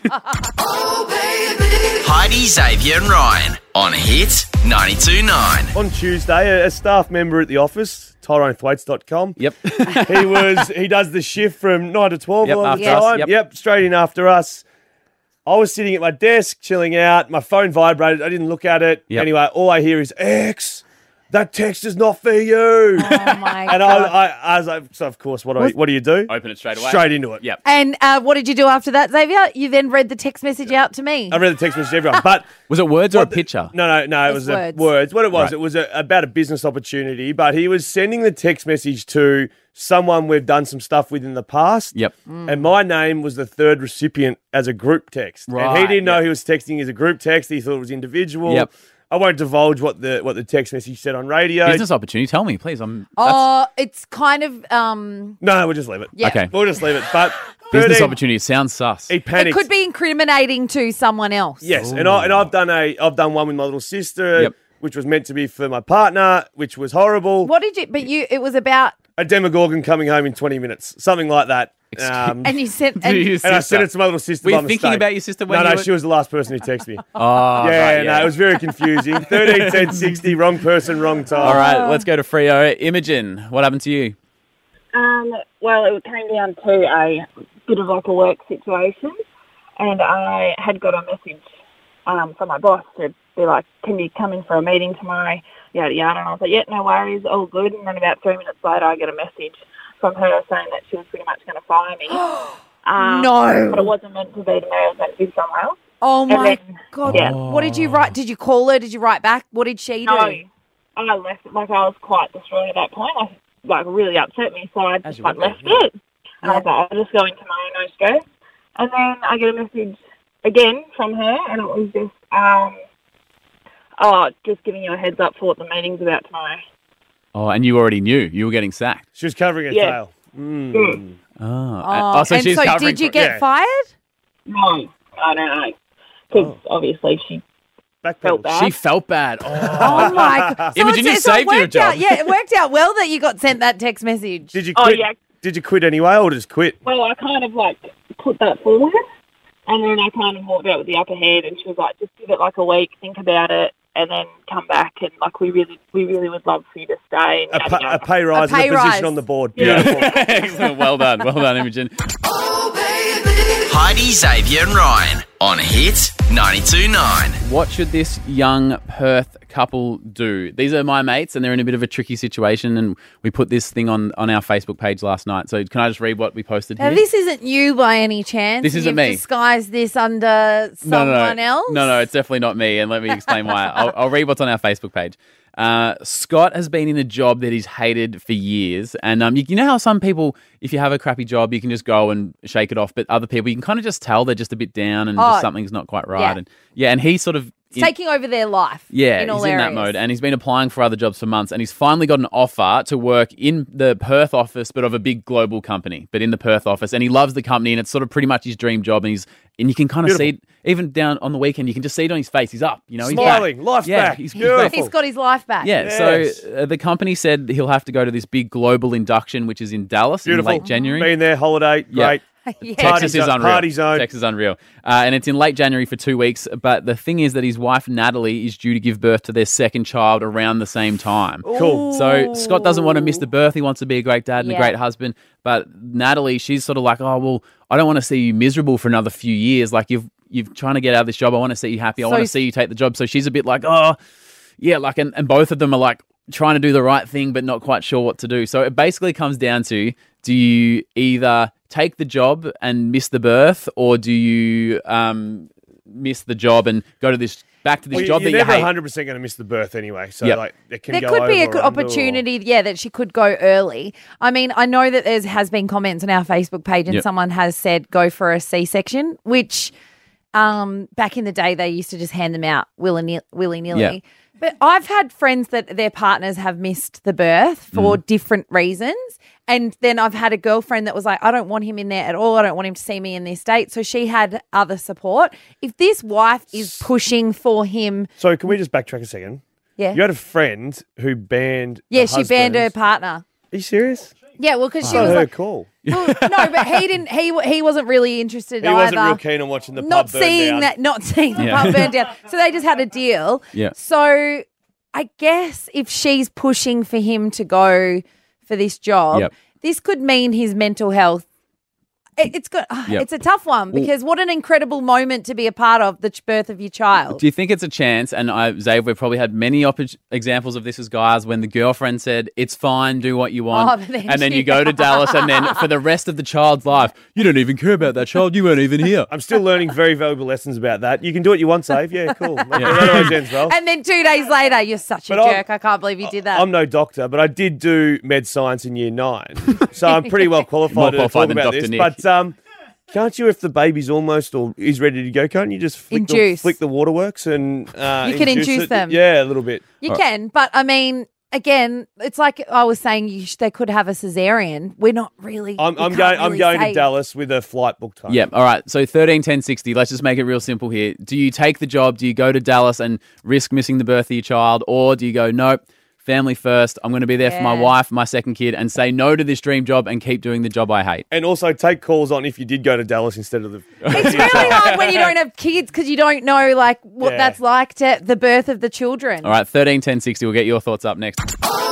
Heidi, Xavier, and Ryan on Hit ninety-two point nine. On Tuesday, a, a staff member at the office, Tyrone Thwaites dot com. Yep. he was he does the shift from nine to twelve Yep, a lot of the after us, time. yep. Yep, straight in after us. I was sitting at my desk, chilling out. My phone vibrated. I didn't look at it. Yep. Anyway, all I hear is, X, that text is not for you. Oh, my and God. I, I, as I, so of course, what do, I, what do you do? Open it straight away. Straight into it. Yep. And uh, what did you do after that, Xavier? You then read the text message out to me. I read the text message to everyone. But Was it words or a What the- picture? No, no, no. It It's was words. A, words. What it was, Right. it was a, about a business opportunity. But he was sending the text message to someone we've done some stuff with in the past. Yep. And my name was the third recipient as a group text. And he Right, didn't know yep. he was texting as a group text. He thought it was individual. Yep. I won't divulge what the what the text message said on radio. Business opportunity. Tell me, please. I'm. that's- Oh, it's kind of, um, No, we'll just leave it. yeah. Okay. We'll just leave it. But Business thirteen opportunity sounds sus. He It panicked. could be incriminating to someone else. Yes, and I and I've done a I've done one with my little sister, Yep. which was meant to be for my partner, which was horrible. What did you, but you, it was about, A Demogorgon coming home in twenty minutes, something like that. Um, and you sent, Do you- and, and I sister. sent it to my little sister. Were you by thinking mistake. about your sister when No, you no, were- she was the last person who texted me. Oh, yeah, right, no, it was very confusing. Thirteen, ten, sixty, wrong person, wrong time. All right, let's go to Freo. Imogen, what happened to you? Um, well, it came down to a bit of like a work situation, and I had got a message um, from my boss to be like, "Can you come in for a meeting tomorrow?" Yada yada. And I was like, "Yeah, no worries, all good." And then about three minutes later, I get a message from her saying that she was pretty much going to fire me. um, No. but it wasn't meant to be to me. It was meant to be somewhere else. oh And my then- God. Yeah. What did you write? Did you call her? Did you write back? What did she do? No, I left it. Like, I was quite destroyed at that point. Like, like really upset me, so I As just you like would be, left yeah. it. And I was like, I'll just go into my own no stress. And then I get a message again from her, and it was just, um, oh, just giving you a heads up for what the meeting's about tomorrow. Oh, and you already knew you were getting sacked. She was covering her Yeah. tail. Mm. Mm. Oh, Oh, so and she's so covering did you for- get yeah. fired? No. I don't know. Because obviously she felt bad. She felt bad. Oh, Oh my god! Imogen, you it's- so it saved your worked out- job. Yeah, it worked out well that you got sent that text message. Did you Oh, quit? yeah. Did you quit anyway, or just quit? Well, I kind of like put that forward, and then I kind of walked out with the upper hand, and she was like, "Just give it like a week, think about it, and then come back." And like, we really, we really would love for you to stay. A, And, pa- you know, a pay rise A pay and a position rise. on the board. Yeah. Beautiful. Excellent. Well done. Well done, Imogen. Heidi, Xavier, and Ryan on Hit ninety-two nine. What should this young Perth couple do? These are my mates, and they're in a bit of a tricky situation, and we put this thing on, on our Facebook page last night. So can I just read what we posted Now, here? this isn't you by any chance. This isn't You've me. disguised this under no, no, someone no. else. No, no, it's definitely not me, and let me explain why. I'll, I'll read what's on our Facebook page. Uh, Scott has been in a job that he's hated for years, and um, you, you know how some people, if you have a crappy job, you can just go and shake it off, but other people, you can kind of just tell they're just a bit down and Oh, just something's not quite right. yeah. And yeah, and he sort of It's taking over their life. Yeah, in all he's in areas. that mode, and he's been applying for other jobs for months, and he's finally got an offer to work in the Perth office, but of a big global company, but in the Perth office, and he loves the company, and it's sort of pretty much his dream job, and he's and you can kind of see it, even down on the weekend, you can just see it on his face. He's up, you know, he's Smiling, back. life's yeah, back. He's, he's Beautiful. back. He's got his life back. Yeah, Yes. so uh, the company said he'll have to go to this big global induction, which is in Dallas Beautiful. in late January. Been there, holiday, Yeah. great. Yeah. Texas Party is zone- unreal. party zone. Texas is unreal. Uh, and it's in late January for two weeks. But the thing is that his wife, Natalie, is due to give birth to their second child around the same time. Cool. So Scott doesn't want to miss the birth. He wants to be a great dad and Yeah. a great husband. But Natalie, she's sort of like, oh, well, I don't want to see you miserable for another few years. Like, you've, you're trying to get out of this job. I want to see you happy. I So- want to see you take the job. So she's a bit like, oh, yeah, like, and, and both of them are like trying to do the right thing, but not quite sure what to do. So it basically comes down to, do you either take the job and miss the birth, or do you um, miss the job and go to this back to this Well, job you're that never you hate? one hundred percent going to miss the birth anyway. So, Yep. like, it can There go could be a over good or under or- opportunity, yeah, that she could go early. I mean, I know that there has been comments on our Facebook page, and Yep. someone has said go for a C-section, which um, back in the day they used to just hand them out willy willy nilly. Yeah. But I've had friends that their partners have missed the birth for Mm. different reasons. And then I've had a girlfriend that was like, I don't want him in there at all. I don't want him to see me in this state. So she had other support. If this wife is pushing for him, So, can we just backtrack a second? yeah. You had a friend who banned. Yeah, her she banned her husband's- partner. Are you serious? Yeah, well, because she Oh, was her like, call. well, no, but he didn't. He he wasn't really interested He either. wasn't real keen on watching the not pub burn seeing down. that, not seeing the Yeah. pub burn down. So they just had a deal. Yeah. So I guess if she's pushing for him to go for this job, Yep. this could mean his mental health. It, it's good. Yep. It's a tough one because what an incredible moment to be a part of the ch- birth of your child. Do you think it's a chance? And I, Zave, we've probably had many op- examples of this as guys when the girlfriend said, it's fine, do what you want. Oh, but then and then she- you go to Dallas, and then for the rest of the child's life, you don't even care about that child. You weren't even here. I'm still learning very valuable lessons about that. You can do what you want, Save. Yeah, cool. That always ends well. And then two days later, you're such a But I'm- jerk. I can't believe you did that. I'm no doctor, but I did do med science in year nine, so I'm pretty well qualified More to qualified talk than about Doctor this. Nick. But um, can't you, if the baby's almost or is ready to go, can't you just flick, the, Induce. flick the waterworks and uh, You can induce it? them. Yeah, a little bit. You can, but I mean, again, it's like I was saying, you sh- they could have a cesarean. We're not really. I'm, we I'm can't going. I'm really going say. to Dallas with a flight booked home. Yeah. All right. So thirteen, ten, sixty. Let's just make it real simple here. Do you take the job? Do you go to Dallas and risk missing the birth of your child? Or do you go, nope, family first. I'm going to be there for my Yeah. wife, my second kid, and say no to this dream job and keep doing the job I hate? And also take calls on if you did go to Dallas instead of the. It's really hard when you don't have kids because you don't know like what Yeah. that's like to the birth of the children. All right. thirteen, ten, sixty. We'll get your thoughts up next.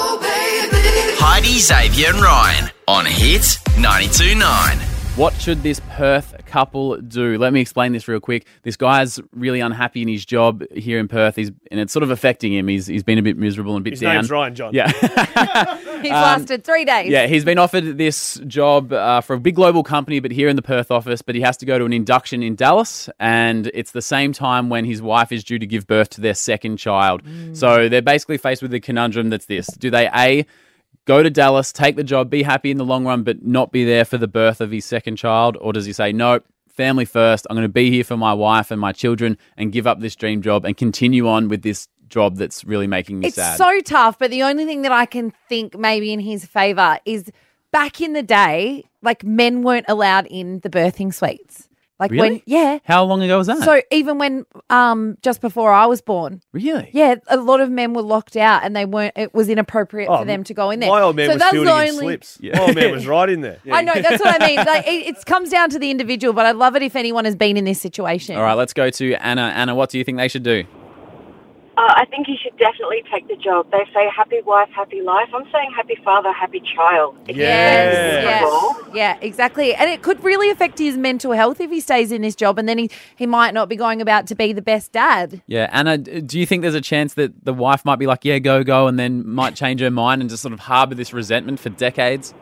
Heidi, Xavier, and Ryan on Hit ninety-two nine. What should this Perth couple do? Let me explain this real quick. This guy's really unhappy in his job here in Perth. He's and it's sort of affecting him. He's he's been a bit miserable and a bit His down. name's Ryan John. Yeah. He's lasted three days. Yeah, he's been offered this job uh, for a big global company, but here in the Perth office. But he has to go to an induction in Dallas, and it's the same time when his wife is due to give birth to their second child. So they're basically faced with the conundrum that's this. Do they, A, go to Dallas, take the job, be happy in the long run, but not be there for the birth of his second child? Or does he say, nope, family first, I'm going to be here for my wife and my children and give up this dream job and continue on with this job that's really making me It's sad? so tough, but the only thing that I can think maybe in his favour is back in the day, like men weren't allowed in the birthing suites. Like Really? when, yeah. How long ago was that? So even when, um, just before I was born. Really? Yeah, a lot of men were locked out and they weren't, it was inappropriate Oh, for them to go in there. My old man so was that's fielding the in only- slips. My old man was right in there. I know, that's what I mean. Like, it, it comes down to the individual, but I'd love it if anyone has been in this situation. All right, let's go to Anna. Anna, what do you think they should do? Uh, I think you should definitely take the job. They say happy wife, happy life. I'm saying happy father, happy child. It's Yes, very simple. yes, yeah, exactly. And it could really affect his mental health if he stays in this job and then he, he might not be going about to be the best dad. Yeah, Anna, d- do you think there's a chance that the wife might be like, yeah, go, go, and then might change her mind and just sort of harbour this resentment for decades?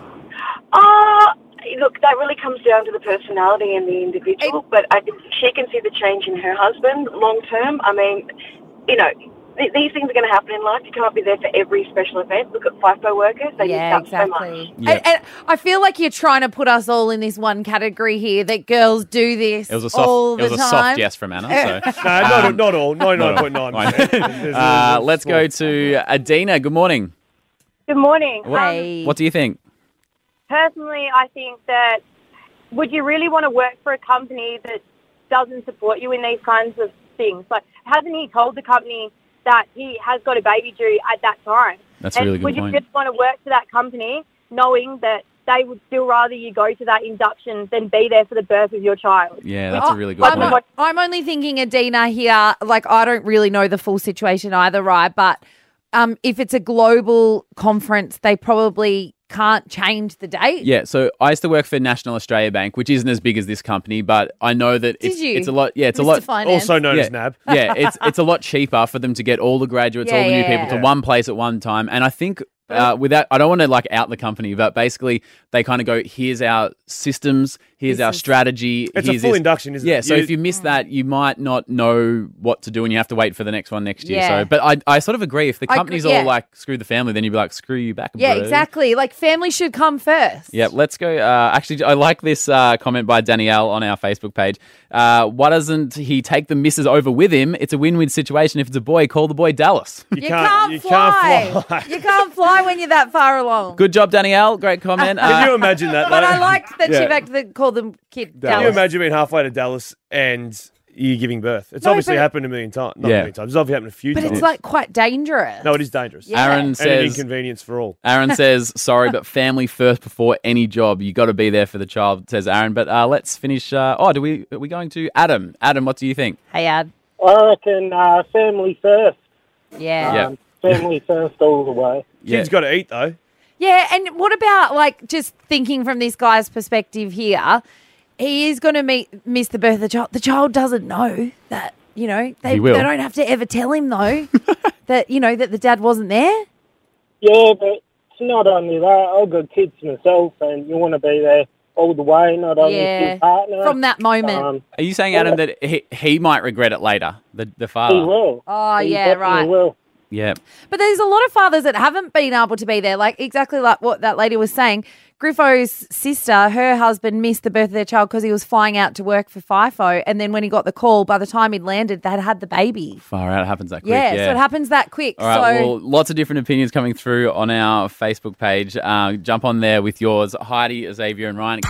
Uh, look, that really comes down to the personality and the individual, but I think she can see the change in her husband long term. I mean, you know, th- these things are going to happen in life. You can't be there for every special event. Look at FIFO workers. They Yeah, miss out exactly. so much. And, and I feel like you're trying to put us all in this one category here that girls do this It was a soft, all it was the a time. soft yes from Anna. So. No, not, Um, not all. ninety-nine point nine percent. uh, let's go to Adina. Good morning. Good morning. What, Um, what do you think? personally, I think that would you really want to work for a company that doesn't support you in these kinds of things? Like, hasn't he told the company that he has got a baby due at that time? That's a and really good would point. you just want to work for that company knowing that they would still rather you go to that induction than be there for the birth of your child? Yeah, that's a really good I'm, point. I'm only thinking Adina here, like I don't really know the full situation either, right? But um, if it's a global conference, they probably can't change the date. Yeah, so I used to work for National Australia Bank, which isn't as big as this company, but I know that Did it's, you? it's a lot. Yeah, it's a Mister lot. Finance. Also known yeah, as N A B. Yeah, it's it's a lot cheaper for them to get all the graduates, Yeah, all the new yeah, people yeah. to one place at one time. And I think uh, without, I don't want to like out the company, but basically they kind of go, here's our systems, here's our strategy. It's a here's full this. induction, isn't yeah, it? so You- if you miss that, you might not know what to do, and you have to wait for the next one next year. Yeah. So, but I I sort of agree. If the I agree, company's yeah. all like screw the family, then you'd be like screw you back. Yeah, bro. exactly. Like family should come first. Yeah, let's go. Uh, actually, I like this uh, comment by Danielle on our Facebook page. Uh, why doesn't he take the missus over with him? It's a win-win situation. If it's a boy, call the boy Dallas. You, can't, fly. You can't fly when you're that far along. Good job, Danielle. Great comment. Can Uh, you imagine that? But though? I liked that Yeah. she back to call them kid Can Dallas. you imagine being halfway to Dallas and you giving birth? It's No, obviously but- happened a million times. Not Yeah. a million times. It's obviously happened a few But times. it's like quite dangerous. no, it is dangerous. Yeah. Aaron And an says, inconvenience for all. Aaron says, sorry, but family first before any job. You got to be there for the child, says Aaron. But uh, let's finish. Uh, oh, do we? Are we going to Adam? Adam, what do you think? Hey, Ad. I reckon uh, family first. Yeah. Um, family first all the way. Kid's got to eat though. Yeah, and what about like just thinking from this guy's perspective here? He is going to meet miss the birth of the child. The child doesn't know that, you know, they, He will. they don't have to ever tell him though that, you know, that the dad wasn't there. Yeah, but it's not only that. I've got kids myself, and you want to be there all the way, not only Yeah, your partner. from that moment. Um, Are you saying, Adam, that he, he might regret it later, the, the father? he will. Oh, He yeah, definitely right. will. Yeah. But there's a lot of fathers that haven't been able to be there, like exactly like what that lady was saying. Griffo's sister, her husband missed the birth of their child because he was flying out to work for FIFO, and then when he got the call, by the time he'd landed, they'd had the baby. Far out. It happens that quick. Yeah, Yeah, so it happens that quick. All right, so well, lots of different opinions coming through on our Facebook page. Uh, jump on there with yours. Heidi, Xavier and Ryan.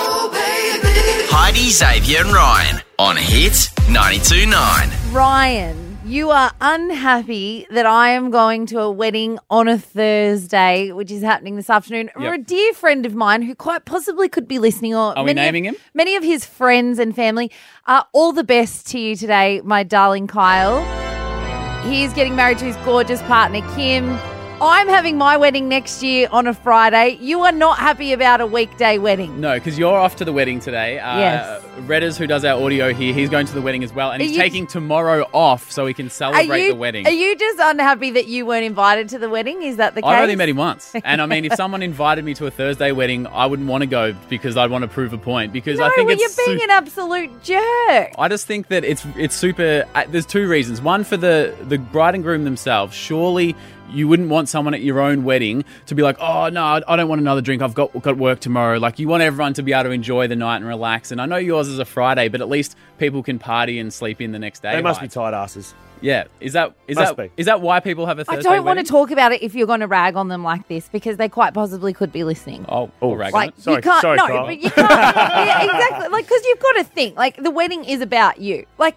Heidi, Xavier and Ryan on Hit ninety-two point nine. Ryan, you are unhappy that I am going to a wedding on a Thursday, which is happening this afternoon. Yep. For a dear friend of mine who quite possibly could be listening. Or Are we many of- naming him? Many of his friends and family. Uh, all the best to you today, my darling Kyle. He is getting married to his gorgeous partner, Kim. I'm having my wedding next year on a Friday. You are not happy about a weekday wedding. No, because you're off to the wedding today. Uh, Yes. Redders, who does our audio here, he's going to the wedding as well, and Are he's you- taking tomorrow off so he can Are celebrate you, the wedding. are you just unhappy that you weren't invited to the wedding? Is that the case? I've only met him once. And I mean, if someone invited me to a Thursday wedding, I wouldn't want to go because I'd want to prove a point. Because No, I think well, it's you're being su- an absolute jerk. I just think that it's it's super. Uh, there's two reasons. One, for the the bride and groom themselves. Surely you wouldn't want someone at your own wedding to be like, oh, no, I don't want another drink. I've got got work tomorrow. Like, you want everyone to be able to enjoy the night and relax. And I know yours is a Friday, but at least people can party and sleep in the next day. They must Hyde. be tight asses. Yeah. Is that is Must that be. is that why people have a I Thursday don't want to wedding? talk about it if you're going to rag on them like this because they quite possibly could be listening. Oh, oh rag Like on it. Sorry, you can't, sorry, no, Kyle. but you can't. Yeah, exactly. Like because you've got to think. Like the wedding is about you. Like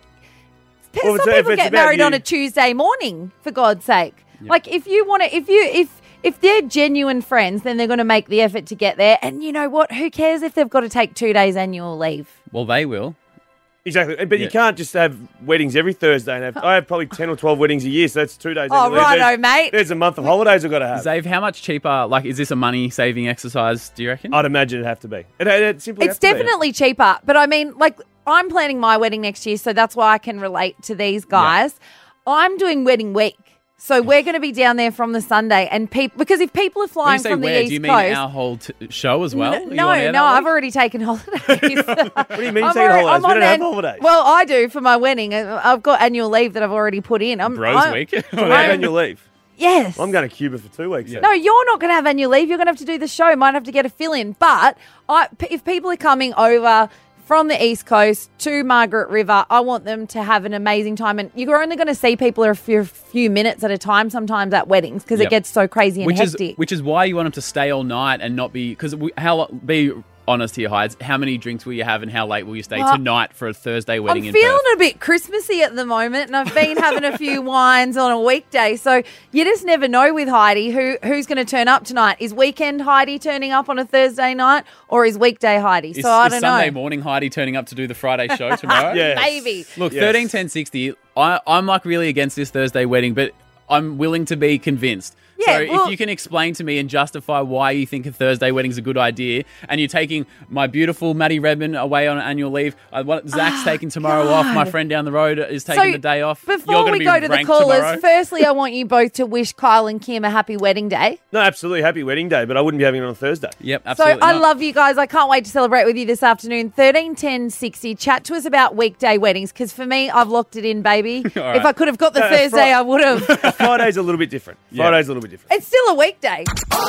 p- Well, if some it's- if people it's get about married you- on a Tuesday morning. For God's sake. Yeah. Like if you want to, if you if if they're genuine friends, then they're going to make the effort to get there. And you know what? Who cares if they've got to take two days annual leave? Well, they will. Exactly. But Yeah. you can't just have weddings every Thursday. And have, I have probably ten or twelve weddings a year, so that's two days. Oh, annual leave. righto, There's- mate. There's a month of holidays I've got to have. Zave, how much cheaper? Like, is this a money-saving exercise, do you reckon? I'd imagine it'd have to be. It, it simply It's has to be. definitely cheaper, but I mean, like, I'm planning my wedding next year, so that's why I can relate to these guys. I'm doing wedding week, so we're going to be down there from the Sunday, and people because if people are When you flying say from the where, East do you mean Coast, our whole t- show as well? N- Are you no, on air no, that I've week? already taken holidays. What do you mean I'm taking already- holidays? I'm We on don't have an- holidays. Well, I do for my wedding. I- I've got annual leave that I've already put in. I'm, Bros I'm- week. So we have annual leave. Yes. I'm going to Cuba for two weeks. then. No, you're not going to have annual leave. You're going to have to do the show. Might have to get a fill in. But I, p- if people are coming over from the East Coast to Margaret River, I want them to have an amazing time. And you're only going to see people a few, few minutes at a time sometimes at weddings because Yep. it gets so crazy and which hectic. is which is why you want them to stay all night and not be because how be honest here, Hides. How many drinks will you have and how late will you stay Well, tonight for a Thursday wedding I'm in feeling Perth? a bit Christmassy at the moment, and I've been having a few wines on a weekday. So you just never know with Heidi who who's going to turn up tonight. Is weekend Heidi turning up on a Thursday night, or is weekday Heidi? Is, so I is don't Sunday know. morning Heidi turning up to do the Friday show tomorrow? Yes. Maybe. Look, Yes. thirteen ten sixty. I I'm like really against this Thursday wedding, but I'm willing to be convinced. Yeah, so well- if you can explain to me and justify why you think a Thursday wedding's a good idea, and you're taking my beautiful Maddie Redmond away on annual leave, I want, Zach's taking tomorrow off, my friend down the road is taking So, the day off. You're Before gonna we be go to the ranked callers, tomorrow. firstly, I want you both to wish Kyle and Kim a happy wedding day. No, absolutely. Happy wedding day, but I wouldn't be having it on a Thursday. Yep, So absolutely. I not. love you guys. I can't wait to celebrate with you this afternoon. thirteen ten sixty. Chat to us about weekday weddings because for me, I've locked it in, baby. All right. If I could have got the No, Thursday, Fri- I would have. Friday's a little bit different. Yeah. Friday's a little bit different. It's still a weekday.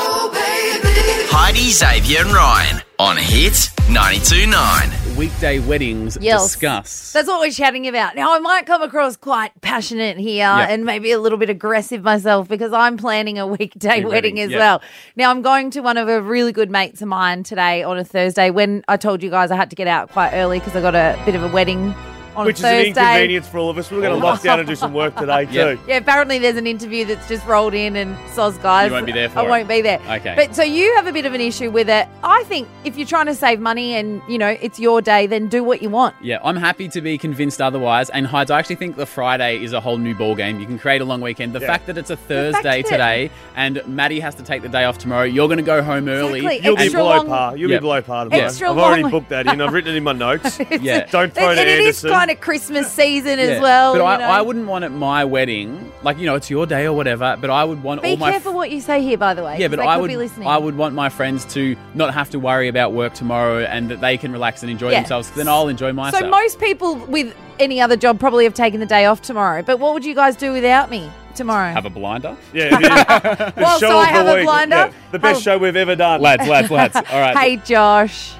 Heidi, Xavier, and Ryan on Hit ninety-two point nine. Weekday weddings Yes. discuss. That's what we're chatting about. Now, I might come across quite passionate here Yeah. and maybe a little bit aggressive myself because I'm planning a weekday Your wedding, wedding, as yeah. well. Now, I'm going to one of a really good mates of mine today on a Thursday when I told you guys I had to get out quite early because I got a bit of a wedding on Which is a an Thursday. inconvenience for all of us. We're going to lock down and do some work today, too. Yeah. Yeah, apparently there's an interview that's just rolled in and soz guys. You won't be there for I it. won't be there. Okay. But so you have a bit of an issue with it. I think if you're trying to save money and, you know, it's your day, then do what you want. Yeah, I'm happy to be convinced otherwise. And Hides, I actually think the Friday is a whole new ball game. You can create a long weekend. The Yeah. fact that it's a fact Thursday that- today and Maddie has to take the day off tomorrow, you're going to go home early. Exactly. You'll be Extra below long- par. You'll Yeah. be below par tomorrow. Extra I've already long- booked that in. I've written it in my notes. Yeah. Don't throw And, to and it is Anderson. kind of Christmas season as Yeah. well. But I, you know. I wouldn't want at my wedding, like, you know, it's your day or whatever, but I would want Be all my... careful what you say here, by the way. Yeah, 'cause but they I could would, be listening. I would want my friends to not have to worry about work tomorrow and that they can relax and enjoy Yeah. themselves. Then I'll enjoy myself. So most people with any other job probably have taken the day off tomorrow. But what would you guys do without me tomorrow? Have a blinder? Yeah, the, the Well, show so of I have the a week. blinder? Yeah, the best Oh. show we've ever done. Lads, lads, lads. All right. Hey, Josh.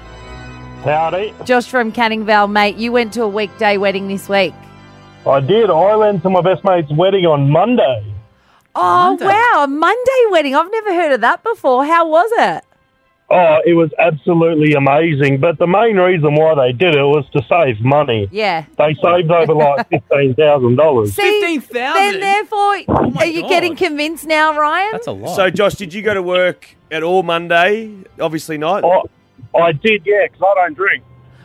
Howdy. Josh from Canning Vale, mate. You went to a weekday wedding this week. I did. I went to my best mate's wedding on Monday. Oh, Monday. wow. A Monday wedding. I've never heard of that before. How was it? Oh, it was absolutely amazing. But the main reason why they did it was to save money. Yeah. They saved over like fifteen thousand dollars. See, fifteen thousand? Then therefore, my are you God. getting convinced now, Ryan? That's a lot. So, Josh, did you go to work at all Monday? Obviously not. I, I did, yeah, because I don't drink.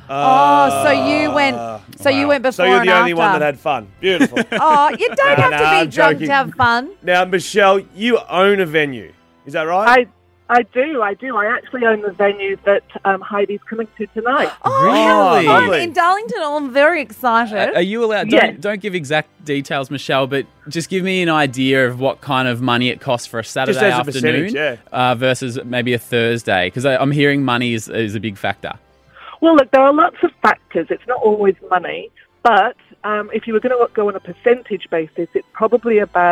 Oh, so you went. So you wow. went before So you're and the only after. one that had fun. Beautiful. Oh, you don't No, have no, to be I'm drunk joking. to have fun. Now, Michelle, you own a venue. Is that right? I I do, I do. I actually own the venue that um, Heidi's coming to tonight. Oh, Really? how fun. Lovely. In Darlington. Oh, I'm very excited. Are you allowed? Yes. Don't, don't give exact details, Michelle, but just give me an idea of what kind of money it costs for a Saturday as a afternoon percentage, yeah. uh, versus maybe a Thursday, because I'm hearing money is, is a big factor. Well, look, there are lots of factors. It's not always money, but um, if you were going to go on a percentage basis, it's probably about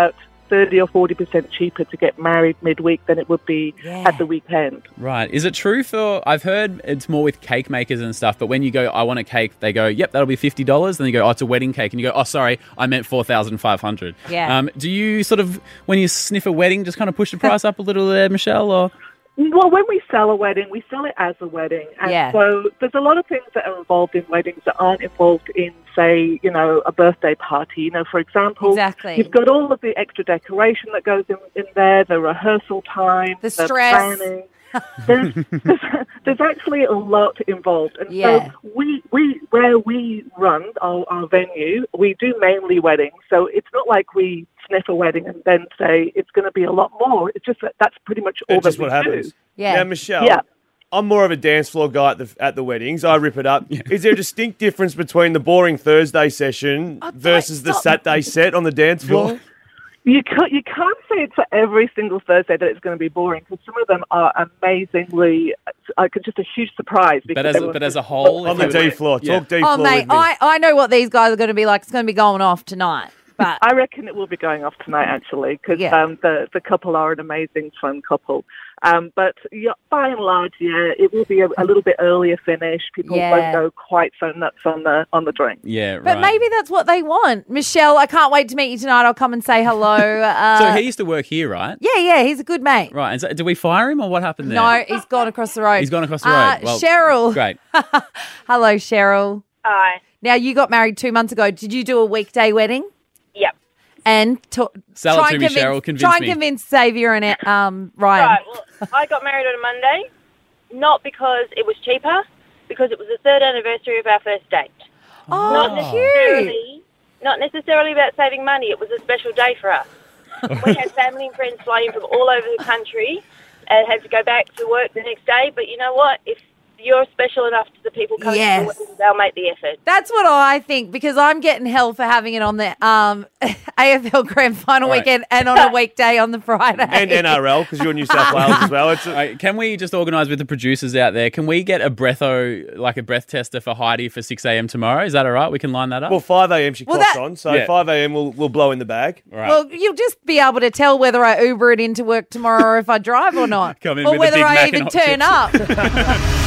thirty or forty percent cheaper to get married midweek than it would be Yeah. at the weekend. Right. Is it true for, I've heard it's more with cake makers and stuff, but when you go, I want a cake, they go, yep, that'll be fifty dollars. Then you go, oh, it's a wedding cake. And you go, oh, sorry, I meant four thousand five hundred dollars. Yeah. Um, do you sort of, when you sniff a wedding, just kind of push the price up a little there, Michelle? Or Well, when we sell a wedding, we sell it as a wedding. And Yeah. so there's a lot of things that are involved in weddings that aren't involved in, say, you know, a birthday party. You know, for example, Exactly. you've got all of the extra decoration that goes in, in there, the rehearsal time, The stress. planning. There's, there's, there's actually a lot involved. And Yeah. so we, we, where we run our, our venue, we do mainly weddings. So it's not like we sniff a wedding and then say it's going to be a lot more. It's just that that's pretty much all That's just that we what happens. do. Yeah. Now, Michelle, Yeah. I'm more of a dance floor guy at the at the weddings. I rip it up. Is there a distinct difference between the boring Thursday session versus the Saturday set on the dance floor? You can't, you can't say it's for every single Thursday that it's going to be boring, because some of them are amazingly, uh, just a huge surprise. but because as, a, everyone's but as a just- whole, On if the you were- D floor. Yeah. Talk D Oh, floor mate, with me. I, I know what these guys are going to be like. It's going to be going off tonight. But I reckon it will be going off tonight, actually, because Yeah. um, the, the couple are an amazing, fun couple. Um, but yeah, by and large, yeah, it will be a, a little bit earlier finish. People Yeah. won't go quite so nuts on the on the drink. Yeah, But right. maybe that's what they want. Michelle, I can't wait to meet you tonight. I'll come and say hello. Uh, So he used to work here, right? yeah, yeah, he's a good mate. Right. And so, did we fire him or what happened there? No, he's gone across the road. He's gone across the road. Uh, Well, Cheryl. Great. Hello, Cheryl. Hi. Now, you got married two months ago. Did you do a weekday wedding? Yep. And to- Sell it try to and me, convince, Cheryl. Convince Try and me. convince Xavier and um, Ryan. Right. Well, I got married on a Monday, not because it was cheaper, because it was the third anniversary of our first date. Oh, not cute. necessarily, not necessarily about saving money. It was a special day for us. We had family and friends fly in from all over the country and had to go back to work the next day. But you know what? If you're special enough to the people coming Yes. to the wedding, they'll make the effort. That's what I think, because I'm getting hell for having it on the um, A F L Grand Final Right. weekend and on a weekday on the Friday. And N R L, because you're New South Wales as well. It's a, Right, can we just organise with the producers out there? Can we get a breatho, like a breath tester for Heidi for six a.m. tomorrow? Is that all right? We can line that up? well, five a.m. she Well, clocks that- on, so Yeah. five a.m. we'll, we'll blow in the bag. all right. Well, you'll just be able to tell whether I Uber it into work tomorrow or if I drive or not. Come in or with a whether Big I Mac even and hot turn chips. up.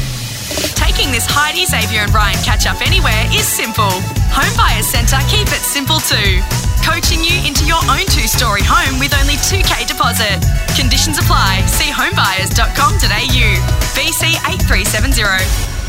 Taking this Heidi, Xavier and Ryan catch up anywhere is simple. Home Buyers Centre keep it simple too. Coaching you into your own two-storey home with only two K deposit. Conditions apply. See homebuyers dot com dot a u. B C eight three seven zero.